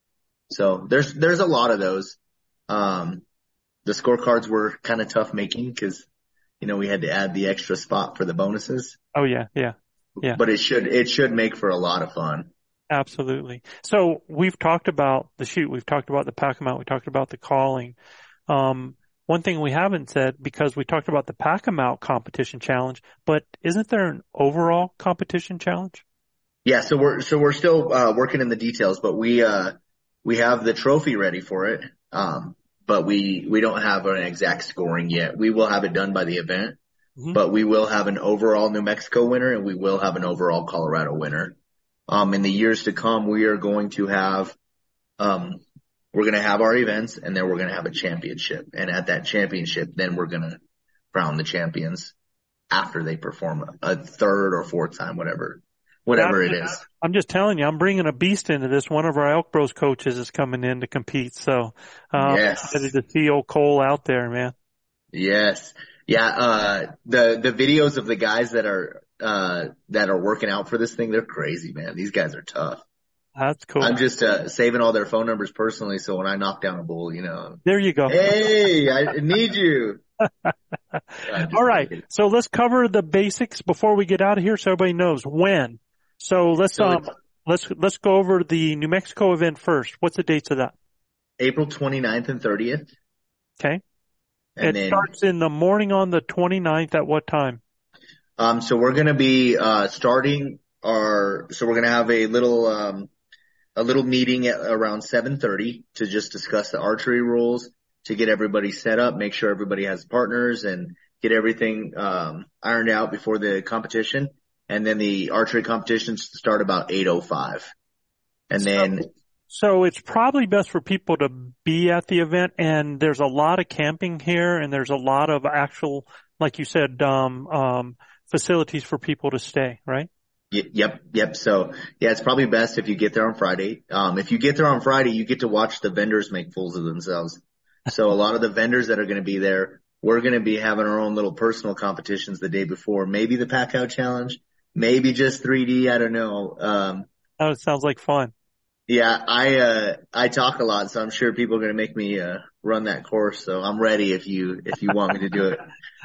[SPEAKER 6] So there's, there's a lot of those. Um, the scorecards were kind of tough making because, you know, we had to add the extra spot for the bonuses,
[SPEAKER 5] Oh yeah, yeah, yeah.
[SPEAKER 6] but it should, it should make for a lot of fun.
[SPEAKER 5] Absolutely. So we've talked about the shoot. We've talked about the pack 'em out. We talked about the calling. Um, one thing we haven't said, because we talked about the pack 'em out competition challenge, but isn't there an overall competition challenge?
[SPEAKER 6] Yeah. So we're, so we're still, uh, working in the details, but we, uh, we have the trophy ready for it. Um, but we, we don't have an exact scoring yet. We will have it done by the event,
[SPEAKER 5] Mhm.
[SPEAKER 6] but we will have an overall New Mexico winner and we will have an overall Colorado winner. Um, in the years to come, we are going to have, um, we're going to have our events and then we're going to have a championship. And at that championship, then we're going to crown the champions after they perform a, a third or fourth time, whatever, whatever it is.
[SPEAKER 5] I'm just telling you, I'm bringing a beast into this. One of our Elk Bros coaches is coming in to compete. So, um,
[SPEAKER 6] Yes.
[SPEAKER 5] excited to see old Cole out there, man.
[SPEAKER 6] Yes. Yeah. Uh, the, the videos of the guys that are, uh, that are working out for this thing, they're crazy, man. These guys are tough.
[SPEAKER 5] That's cool.
[SPEAKER 6] I'm just, uh, saving all their phone numbers personally. So when I knock down a bull, you know,
[SPEAKER 5] There you go.
[SPEAKER 6] hey, I need you.
[SPEAKER 5] All right. So let's cover the basics before we get out of here so everybody knows when. So let's,
[SPEAKER 6] So
[SPEAKER 5] um,
[SPEAKER 6] it's
[SPEAKER 5] let's, let's go over the New Mexico event first. What's the dates of that?
[SPEAKER 6] April twenty-ninth and thirtieth.
[SPEAKER 5] Okay.
[SPEAKER 6] And
[SPEAKER 5] It
[SPEAKER 6] then,
[SPEAKER 5] starts in the morning on the twenty-ninth at what time?
[SPEAKER 6] um, so we're going to be, uh, starting our, so we're going to have a little, um, a little meeting at around seven thirty to just discuss the archery rules, to get everybody set up, make sure everybody has partners and get everything, um, ironed out before the competition. And then the archery competitions start about eight oh five. And then,
[SPEAKER 5] So it's probably best for people to be at the event, and there's a lot of camping here and there's a lot of actual, like you said, um, um, facilities for people to stay, right?
[SPEAKER 6] y- yep, yep. So yeah, it's probably best if you get there on Friday. Um, if you get there on Friday, you get to watch the vendors make fools of themselves. So a lot of the vendors that are going to be there, we're going to be having our own little personal competitions the day before. Maybe the pack out challenge, maybe just three D. I don't know. Um,
[SPEAKER 5] Oh, it sounds like fun.
[SPEAKER 6] yeah, I, uh, I talk a lot, so I'm sure people are going to make me, uh, run that course. So I'm ready if you, if you want me to do it.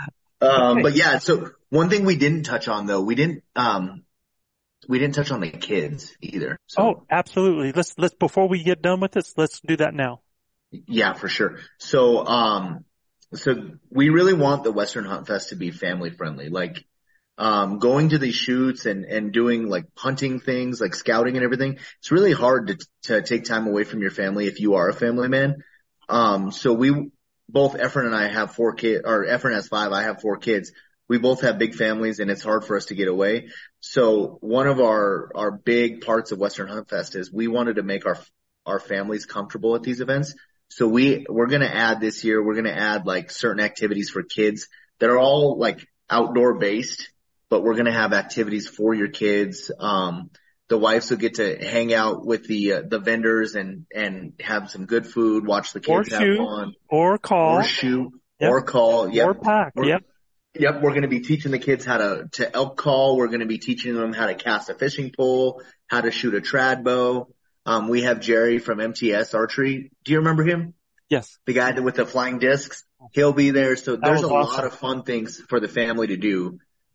[SPEAKER 6] Um,
[SPEAKER 5] Okay.
[SPEAKER 6] but yeah, so one thing we didn't touch on though, we didn't, um, we didn't touch on the kids either. So.
[SPEAKER 5] Oh, absolutely. Let's, let's, before we get done with this, let's do that now.
[SPEAKER 6] Yeah, for sure. So, um, so we really want the Western Hunt Fest to be family friendly. Like, um, going to these shoots and, and doing like hunting things, like scouting and everything. It's really hard to, to take time away from your family if you are a family man. Um, so we, both Efren and I have four kids, or Efren has five, I have four kids. We both have big families and it's hard for us to get away. So one of our, our big parts of Western Hunt Fest is we wanted to make our, our families comfortable at these events. So we, we're going to add this year, we're going to add like certain activities for kids that are all like outdoor based, but we're going to have activities for your kids. Um, the wives will get to hang out with the, uh, the vendors and, and have some good food, watch the
[SPEAKER 5] Or
[SPEAKER 6] kids have
[SPEAKER 5] shoot,
[SPEAKER 6] fun,
[SPEAKER 5] or call,
[SPEAKER 6] or shoot,
[SPEAKER 5] Yep.
[SPEAKER 6] or call. Yep.
[SPEAKER 5] or pack.
[SPEAKER 6] We're-
[SPEAKER 5] Yep.
[SPEAKER 6] Yep, we're going to be teaching the kids how to, to elk call. We're going to be teaching them how to cast a fishing pole, how to shoot a trad bow. Um, we have Jerry from M T S Archery. Do you remember him?
[SPEAKER 5] Yes.
[SPEAKER 6] The guy that with the flying discs. He'll be there. So there's a
[SPEAKER 5] was awesome.
[SPEAKER 6] lot of fun things for the family to do.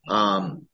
[SPEAKER 6] Um,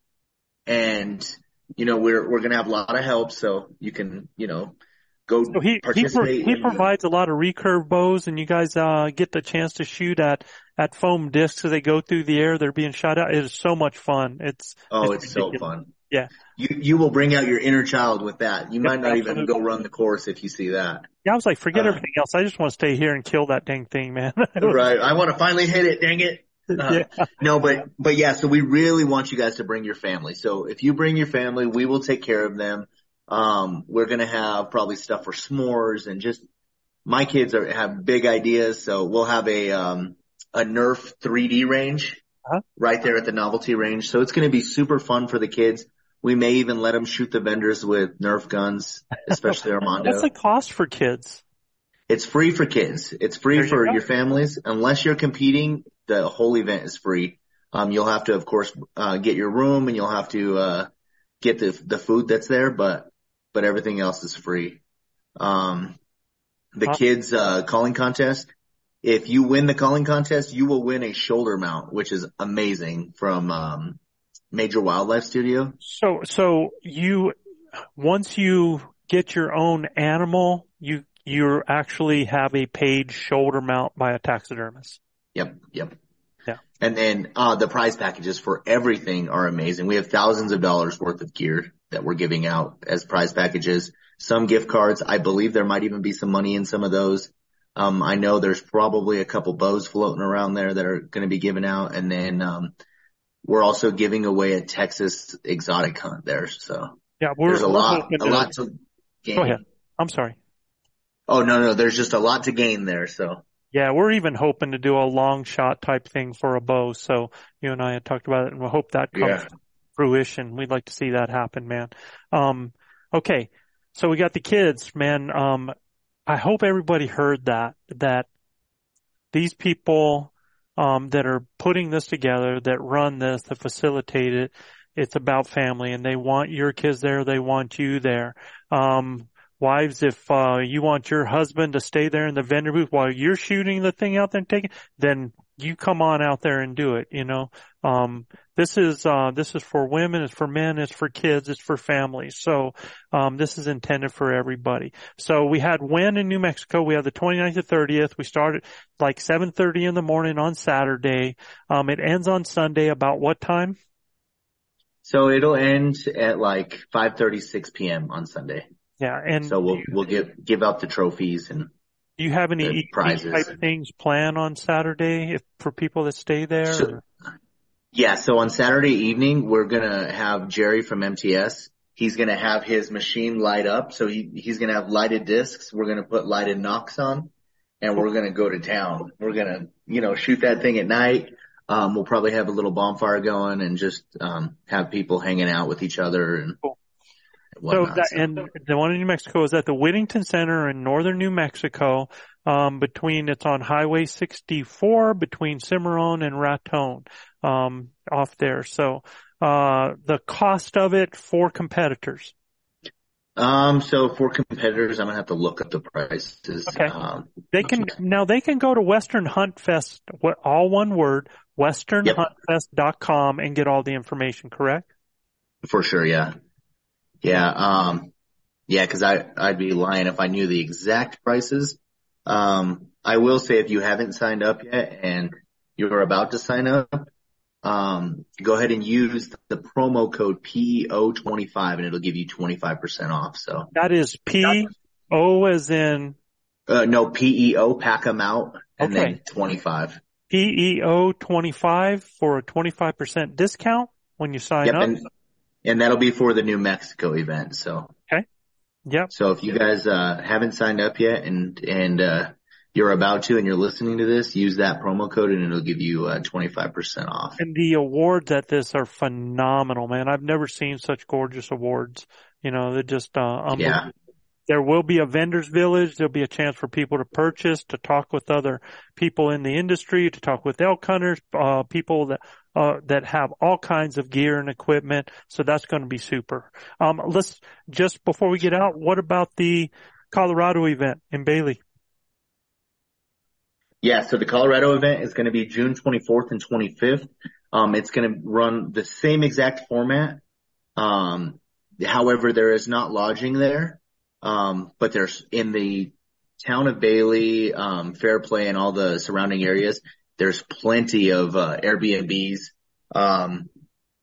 [SPEAKER 6] and you know, we're, we're going to have a lot of help. So you can, you know, go
[SPEAKER 5] So he, he, pro-
[SPEAKER 6] participate.
[SPEAKER 5] he
[SPEAKER 6] in-
[SPEAKER 5] provides a lot of recurve bows, and you guys, uh, get the chance to shoot at, at foam discs as they go through the air. They're being shot out. It is so much fun. It's,
[SPEAKER 6] Oh,
[SPEAKER 5] it's
[SPEAKER 6] it's so
[SPEAKER 5] ridiculous.
[SPEAKER 6] fun.
[SPEAKER 5] Yeah.
[SPEAKER 6] You, you will bring out your inner child with that. You
[SPEAKER 5] Yep,
[SPEAKER 6] might not
[SPEAKER 5] absolutely.
[SPEAKER 6] even go run the course if you see that.
[SPEAKER 5] Yeah, I was like, forget
[SPEAKER 6] Uh,
[SPEAKER 5] everything else. I just want to stay here and kill that dang thing, man.
[SPEAKER 6] Right. I want to finally hit it. Dang it. Uh,
[SPEAKER 5] Yeah.
[SPEAKER 6] No, but, but yeah, so we really want you guys to bring your family. So if you bring your family, we will take care of them. Um, we're going to have probably stuff for s'mores and just, my kids are, have big ideas. So we'll have a, um, a Nerf three D range
[SPEAKER 5] Uh-huh.
[SPEAKER 6] right there at the novelty range. So it's going to be super fun for the kids. We may even let them shoot the vendors with Nerf guns, especially Armando.
[SPEAKER 5] What's the cost for kids?
[SPEAKER 6] It's free for kids. It's free
[SPEAKER 5] There you
[SPEAKER 6] for
[SPEAKER 5] go.
[SPEAKER 6] your families. Unless you're competing, the whole event is free. Um, you'll have to, of course, uh, get your room and you'll have to, uh, get the, the food that's there, but, but everything else is free. Um, the
[SPEAKER 5] Huh?
[SPEAKER 6] kids, uh, calling contest. If you win the calling contest, you will win a shoulder mount, which is amazing from, um, Major Wildlife Studio.
[SPEAKER 5] So, so you, once you get your own animal, you, you actually have a paid shoulder mount by a taxidermist.
[SPEAKER 6] Yep. Yep.
[SPEAKER 5] Yeah.
[SPEAKER 6] And then, uh, the prize packages for everything are amazing. We have thousands of dollars worth of gear that we're giving out as prize packages. Some gift cards. I believe there might even be some money in some of those. Um, I know there's probably a couple bows floating around there that are going to be given out. And then, um, we're also giving away a Texas exotic hunt there. So
[SPEAKER 5] Yeah, we're,
[SPEAKER 6] there's a
[SPEAKER 5] we're
[SPEAKER 6] lot,
[SPEAKER 5] hoping
[SPEAKER 6] a
[SPEAKER 5] to-
[SPEAKER 6] lot to gain.
[SPEAKER 5] Go ahead. I'm sorry.
[SPEAKER 6] Oh, no, no, there's just a lot to gain there. So
[SPEAKER 5] Yeah, we're even hoping to do a long shot type thing for a bow. So you and I had talked about it, and we hope that comes
[SPEAKER 6] Yeah.
[SPEAKER 5] to fruition. We'd like to see that happen, man. Um, okay, so we got the kids, man. Um, I hope everybody heard that that these people um, that are putting this together, that run this, that facilitate it, it's about family, and they want your kids there. They want you there. Um, Wives, if uh, you want your husband to stay there in the vendor booth while you're shooting the thing out there and taking, then you come on out there and do it. You know, um, this is uh, this is for women, it's for men, it's for kids, it's for families. So um, this is intended for everybody. So we had when in New Mexico, we had the twenty-ninth to thirtieth. We started like seven thirty in the morning on Saturday. Um, it ends on Sunday. About what time?
[SPEAKER 6] So it'll end at like five thirty-six p.m. on Sunday.
[SPEAKER 5] Yeah, and
[SPEAKER 6] So we'll we'll give give out the trophies and
[SPEAKER 5] do you have any
[SPEAKER 6] the
[SPEAKER 5] eating
[SPEAKER 6] prizes.
[SPEAKER 5] type things planned on Saturday if for people that stay there?
[SPEAKER 6] So-
[SPEAKER 5] or-
[SPEAKER 6] yeah. So on Saturday evening we're gonna have Jerry from M T S. He's gonna have his machine light up. So he he's gonna have lighted discs. We're gonna put lighted knocks on, and we're gonna go to town. We're gonna you know shoot that thing at night. Um, we'll probably have a little bonfire going and just um have people hanging out with each other and.
[SPEAKER 5] Cool. So
[SPEAKER 6] whatnot.
[SPEAKER 5] that, and the one in New Mexico is at the Whittington Center in northern New Mexico, um, between, it's on Highway sixty-four between Cimarron and Raton, um, off there. So, uh, the cost of it for competitors.
[SPEAKER 6] Um, so for competitors, I'm gonna have to look up the prices.
[SPEAKER 5] Okay.
[SPEAKER 6] Um,
[SPEAKER 5] They can, now they can go to Western Hunt Fest, what, all one word, western hunt fest dot com and get all the information, correct?
[SPEAKER 6] for sure, yeah. Yeah, um, yeah, cause I, I'd be lying if I knew the exact prices. Um, I will say if you haven't signed up yet and you're about to sign up, um, go ahead and use the promo code P E O twenty-five and it'll give you twenty-five percent off. So,
[SPEAKER 5] That is P O as in
[SPEAKER 6] uh, no, P E O, pack 'em out and
[SPEAKER 5] Okay.
[SPEAKER 6] then twenty-five.
[SPEAKER 5] P E O twenty-five for a twenty-five percent discount when you sign
[SPEAKER 6] Yep.
[SPEAKER 5] up.
[SPEAKER 6] And, and that'll be for the New Mexico event. So.
[SPEAKER 5] Yep.
[SPEAKER 6] So if you guys, uh, haven't signed up yet and, and, uh, you're about to and you're listening to this, use that promo code and it'll give you, uh, twenty-five percent off.
[SPEAKER 5] And the awards at this are phenomenal, man. I've never seen such gorgeous awards. You know, they're just, uh, unbelievable.
[SPEAKER 6] Yeah.
[SPEAKER 5] There will be a vendor's village. There'll be a chance for people to purchase, to talk with other people in the industry, to talk with elk hunters, uh, people that, uh, that have all kinds of gear and equipment. So that's going to be super. Um, let's just before we get out, what about the Colorado event in Bailey?
[SPEAKER 6] Yeah. So the Colorado event is going to be June twenty-fourth and twenty-fifth. Um, it's going to run the same exact format. Um, however, there is not lodging there. Um, but there's in the town of Bailey, um, Fairplay and all the surrounding areas, there's plenty of, uh, Airbnbs. Um,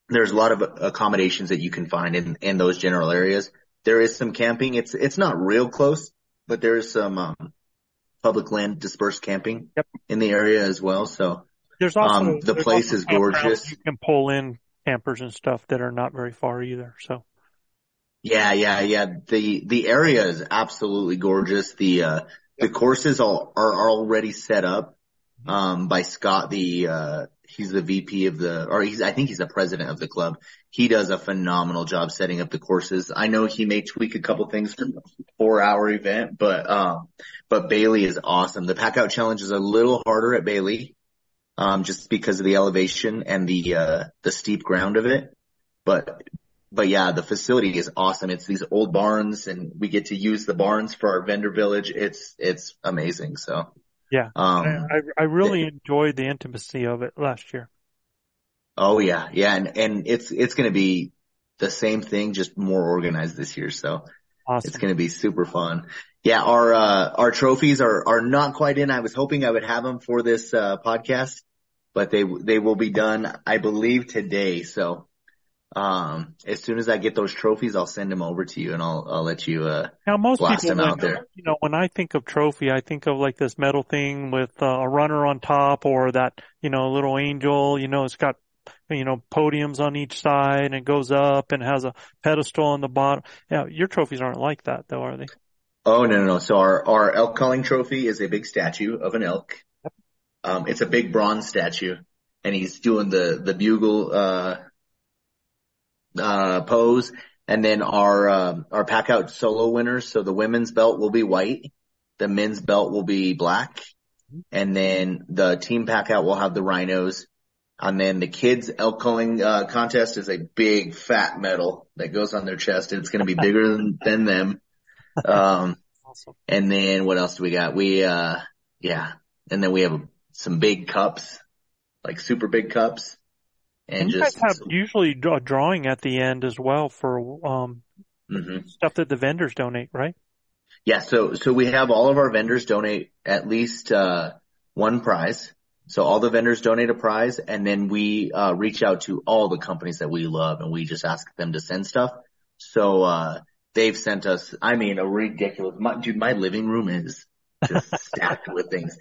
[SPEAKER 6] there's a lot of accommodations that you can find in, in those general areas. There is some camping. It's, it's not real close, but there's some, um, public land dispersed camping
[SPEAKER 5] yep.
[SPEAKER 6] in the area as well. So,
[SPEAKER 5] there's also,
[SPEAKER 6] um, the
[SPEAKER 5] there's
[SPEAKER 6] place
[SPEAKER 5] also
[SPEAKER 6] is gorgeous.
[SPEAKER 5] You can pull in campers and stuff that are not very far either. So.
[SPEAKER 6] Yeah, yeah, yeah. The, the area is absolutely gorgeous. The, uh, the courses all, are, are already set up, um, by Scott, the, uh, he's the V P of the, or he's, I think he's the president of the club. He does a phenomenal job setting up the courses. I know he may tweak a couple things for the four hour event, but, um, but Bailey is awesome. The pack out challenge is a little harder at Bailey, um, just because of the elevation and the, uh, the steep ground of it. But, but yeah, the facility is awesome. It's these old barns and we get to use the barns for our vendor village. It's, it's amazing. So.
[SPEAKER 5] Yeah,
[SPEAKER 6] um,
[SPEAKER 5] I, I really enjoyed the intimacy of it last year.
[SPEAKER 6] Oh yeah, yeah, and and it's it's going to be the same thing, just more organized this year. So
[SPEAKER 5] awesome.
[SPEAKER 6] It's going to be super fun. Yeah, our uh, our trophies are are not quite in. I was hoping I would have them for this uh, podcast, but they they will be done, I believe, today. So um, as soon as I get those trophies, I'll send them over to you, and I'll I'll let you uh,
[SPEAKER 5] now, most
[SPEAKER 6] blast
[SPEAKER 5] people,
[SPEAKER 6] them
[SPEAKER 5] when,
[SPEAKER 6] out there.
[SPEAKER 5] You know, when I think of trophy, I think of like this metal thing with uh, a runner on top, or that you know little angel. You know, it's got you know podiums on each side, and it goes up and has a pedestal on the bottom. Yeah, your trophies aren't like that, though, are they?
[SPEAKER 6] Oh no no no! So our our elk calling trophy is a big statue of an elk. Um, it's a big bronze statue, and he's doing the the bugle. Uh, uh, pose. And then our, uh, our pack out solo winners. So the women's belt will be white. The men's belt will be black. And then the team pack out will have the rhinos. And then the kids elk calling, uh, contest is a big fat medal that goes on their chest. And it's going to be bigger than, than them. Um,
[SPEAKER 5] awesome.
[SPEAKER 6] And then what else do we got? We, uh, yeah. And then we have some big cups, like super big cups. And,
[SPEAKER 5] and you
[SPEAKER 6] just,
[SPEAKER 5] guys have usually a drawing at the end as well for um mm-hmm. stuff that the vendors donate, right?
[SPEAKER 6] Yeah, so so we have all of our vendors donate at least uh one prize. So all the vendors donate a prize, and then we uh reach out to all the companies that we love, and we just ask them to send stuff. So uh they've sent us, I mean, a ridiculous, my, dude, my living room is just stacked with things.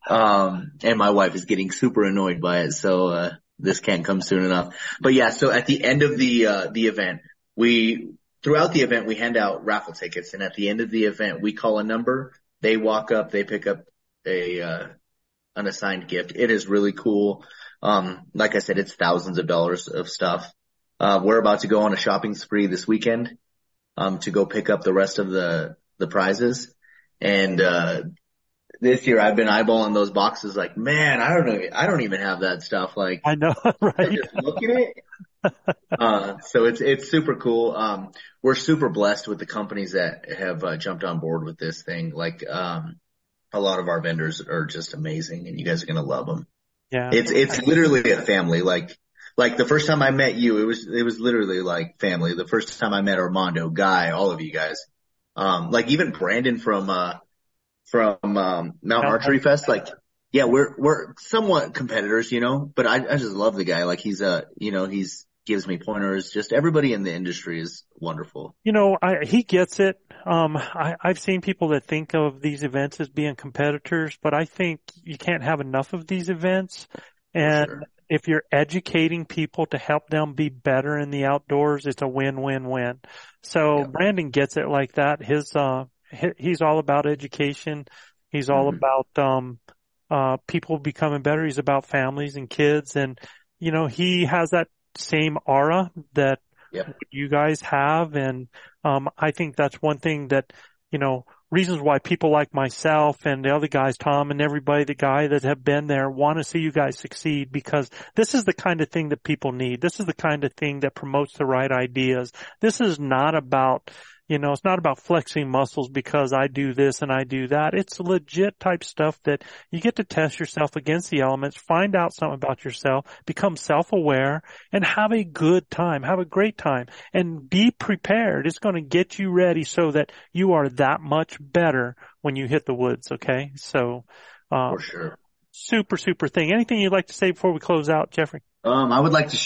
[SPEAKER 6] Um and my wife is getting super annoyed by it, so uh this can't come soon enough. But yeah, so at the end of the, uh, the event, we, throughout the event, we hand out raffle tickets. And at the end of the event, we call a number. They walk up, they pick up a, uh, an assigned gift. It is really cool. Um, like I said, it's thousands of dollars of stuff. Uh, we're about to go on a shopping spree this weekend, um, to go pick up the rest of the, the prizes. And, uh, this year I've been eyeballing those boxes like, man, I don't know. I don't even have that stuff. Like,
[SPEAKER 5] I know, right?
[SPEAKER 6] Just look at it. uh, so it's, it's super cool. Um, we're super blessed with the companies that have uh, jumped on board with this thing. Like, um, a lot of our vendors are just amazing, and you guys are going to love them.
[SPEAKER 5] Yeah.
[SPEAKER 6] It's, it's literally a family. Like, like the first time I met you, it was, it was literally like family. The first time I met Armando, Guy, all of you guys, um, like even Brandon from, uh, from, um, Mount Archery Fest. Like, yeah, we're, we're somewhat competitors, you know, but I, I just love the guy. Like he's a, you know, he's gives me pointers. Just everybody in the industry is wonderful.
[SPEAKER 5] You know, I, he gets it. Um, I, I've seen people that think of these events as being competitors, but I think you can't have enough of these events. And sure. If you're educating people to help them be better in the outdoors, it's a win-win-win. So yeah. Brandon gets it like that. His, uh, he's all about education. He's all mm-hmm. about, um, uh, people becoming better. He's about families and kids. And, you know, he has that same aura that
[SPEAKER 6] yeah.
[SPEAKER 5] you guys have. And, um, I think that's one thing that, you know, reasons why people like myself and the other guys, Tom and everybody, the guy that have been there, want to see you guys succeed, because this is the kind of thing that people need. This is the kind of thing that promotes the right ideas. This is not about, you know, it's not about flexing muscles because I do this and I do that. It's legit type stuff that you get to test yourself against the elements, find out something about yourself, become self-aware, and have a good time, have a great time, and be prepared. It's going to get you ready so that you are that much better when you hit the woods, okay? So, um,
[SPEAKER 6] for sure.
[SPEAKER 5] Super, super thing. Anything you'd like to say before we close out, Jeffrey?
[SPEAKER 6] Um, I would like to show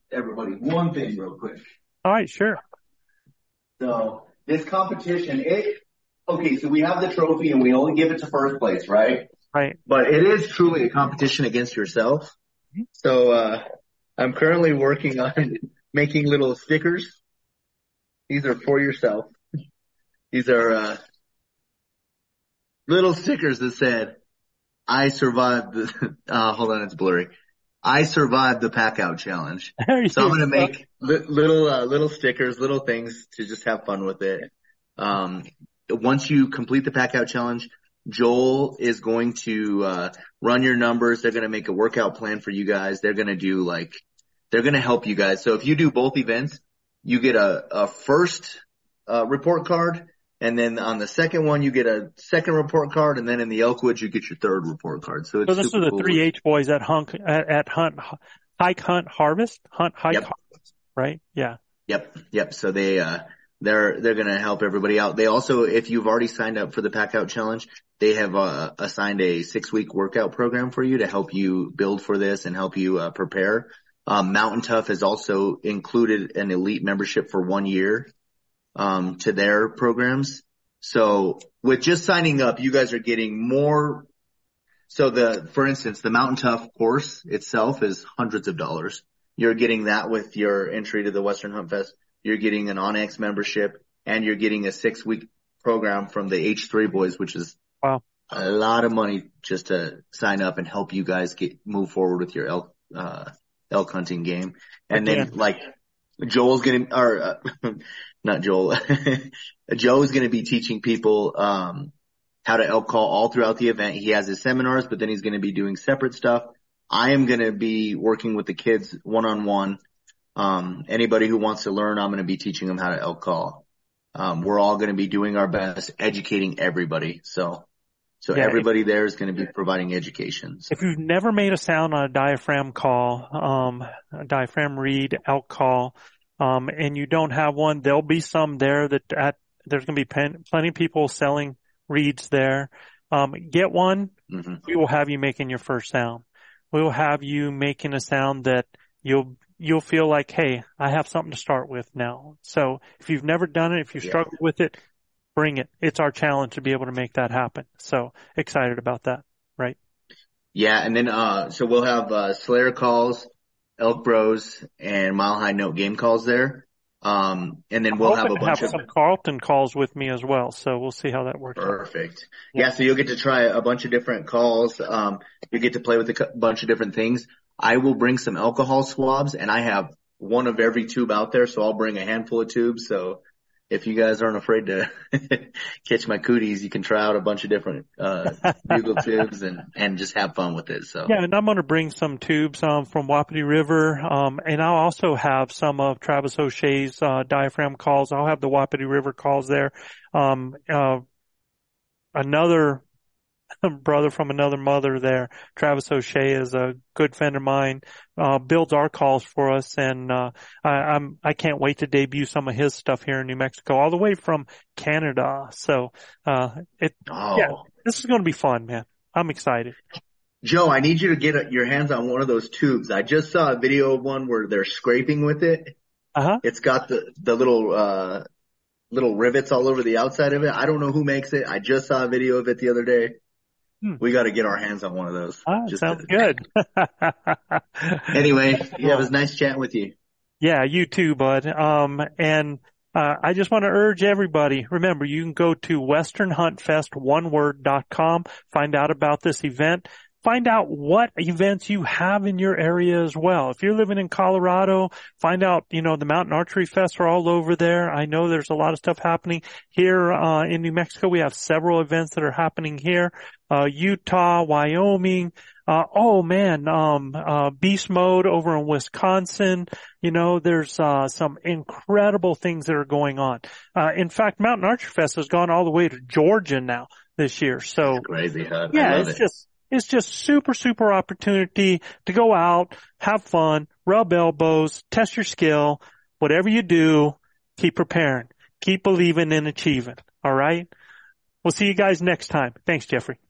[SPEAKER 6] everybody one thing real quick.
[SPEAKER 5] All right, sure.
[SPEAKER 6] So this competition, it okay. So we have the trophy, and we only give it to first place, right?
[SPEAKER 5] Right.
[SPEAKER 6] But it is truly a competition against yourself. So uh, I'm currently working on making little stickers. These are for yourself. These are uh, little stickers that said, "I survived the." Uh, hold on, it's blurry. I survived the pack out challenge. So I'm going to make li- little, uh, little stickers, little things to just have fun with it. Um, once you complete the pack out challenge, Joel is going to, uh, run your numbers. They're going to make a workout plan for you guys. They're going to do like, they're going to help you guys. So if you do both events, you get a, a first, uh, report card. And then on the second one, you get a second report card, and then in the Elkwood, you get your third report card. So it's
[SPEAKER 5] so this is the
[SPEAKER 6] cool.
[SPEAKER 5] three H boys at Hunt at, at Hunt Hike Hunt Harvest Hunt Hike
[SPEAKER 6] Yep.
[SPEAKER 5] Harvest, right? Yeah.
[SPEAKER 6] Yep, yep. So they uh they're they're gonna help everybody out. They also, if you've already signed up for the Pack Out Challenge, they have uh, assigned a six week workout program for you to help you build for this and help you uh, prepare. Um, Mountain Tough has also included an elite membership for one year. Um, to their programs. So with just signing up, you guys are getting more. So the, for instance, the Mountain Tough course itself is hundreds of dollars. You're getting that with your entry to the Western Hunt Fest. You're getting an Onyx membership, and you're getting a six week program from the H three boys, which is
[SPEAKER 5] wow.
[SPEAKER 6] a lot of money just to sign up and help you guys get move forward with your elk, uh, elk hunting game. And then
[SPEAKER 5] Again.
[SPEAKER 6] like Joel's going to, or uh, not Joel, Joe's going to be teaching people, um, how to elk call all throughout the event. He has his seminars, but then he's going to be doing separate stuff. I am going to be working with the kids one-on-one. Um, anybody who wants to learn, I'm going to be teaching them how to elk call. Um, we're all going to be doing our best, educating everybody. So, so
[SPEAKER 5] Yeah,
[SPEAKER 6] everybody there is going to be providing education. So.
[SPEAKER 5] If you've never made a sound on a diaphragm call, um, a diaphragm reed, elk call, um, and you don't have one, there'll be some there that at, there's going to be pen, plenty of people selling reeds there. Um, get one.
[SPEAKER 6] Mm-hmm.
[SPEAKER 5] We will have you making your first sound. We will have you making a sound that you'll, you'll feel like, hey, I have something to start with now. So if you've never done it, if you
[SPEAKER 6] Yeah.
[SPEAKER 5] struggle with it, bring it. It's our challenge to be able to make that happen. So excited about that, right?
[SPEAKER 6] Yeah, and then uh so we'll have uh Slayer calls, Elk Bros, and Mile High Note game calls there. Um and then we'll
[SPEAKER 5] I'm
[SPEAKER 6] have a
[SPEAKER 5] hoping to
[SPEAKER 6] bunch
[SPEAKER 5] have
[SPEAKER 6] of
[SPEAKER 5] some Carlton calls with me as well. So we'll see how that works out.
[SPEAKER 6] perfect. Yeah, so you'll get to try a bunch of different calls. Um you get to play with a cu- bunch of different things. I will bring some alcohol swabs, and I have one of every tube out there, so I'll bring a handful of tubes. So if you guys aren't afraid to catch my cooties, you can try out a bunch of different uh bugle tubes and and just have fun with it. So
[SPEAKER 5] Yeah, and I'm going to bring some tubes um, from Wapiti River, um, and I'll also have some of Travis O'Shea's uh, diaphragm calls. I'll have the Wapiti River calls there. Um, uh, another brother from another mother there, Travis O'Shea, is a good friend of mine, uh, builds our calls for us, and uh, I, I'm I can't wait to debut some of his stuff here in New Mexico, all the way from Canada. So uh, it
[SPEAKER 6] oh.
[SPEAKER 5] yeah, this is going to be fun, man. I'm excited.
[SPEAKER 6] Joe, I need you to get your hands on one of those tubes. I just saw a video of one where they're scraping with it.
[SPEAKER 5] Uh-huh.
[SPEAKER 6] It's got the, the little, uh, little rivets all over the outside of it. I don't know who makes it. I just saw a video of it the other day. Hmm. We got to get our hands on one of those.
[SPEAKER 5] Ah,
[SPEAKER 6] just
[SPEAKER 5] sounds
[SPEAKER 6] to...
[SPEAKER 5] good.
[SPEAKER 6] Anyway, yeah, it was nice chatting with you.
[SPEAKER 5] Yeah, you too, bud. Um, and uh, I just want to urge everybody, remember, you can go to western hunt fest one word dot com, find out about this event. Find out what events you have in your area as well. If you're living in Colorado, find out, you know, the Mountain Archery Fest are all over there. I know there's a lot of stuff happening here, uh, in New Mexico. We have several events that are happening here. Uh, Utah, Wyoming. Uh, oh man, um, uh, Beast Mode over in Wisconsin. You know, there's, uh, some incredible things that are going on. Uh, in fact, Mountain Archery Fest has gone all the way to Georgia now this year. So
[SPEAKER 6] it's crazy, huh?
[SPEAKER 5] Yeah, it's
[SPEAKER 6] it.
[SPEAKER 5] just, It's just super, super opportunity to go out, have fun, rub elbows, test your skill. Whatever you do, keep preparing. Keep believing and achieving. All right? We'll see you guys next time. Thanks, Jeffrey.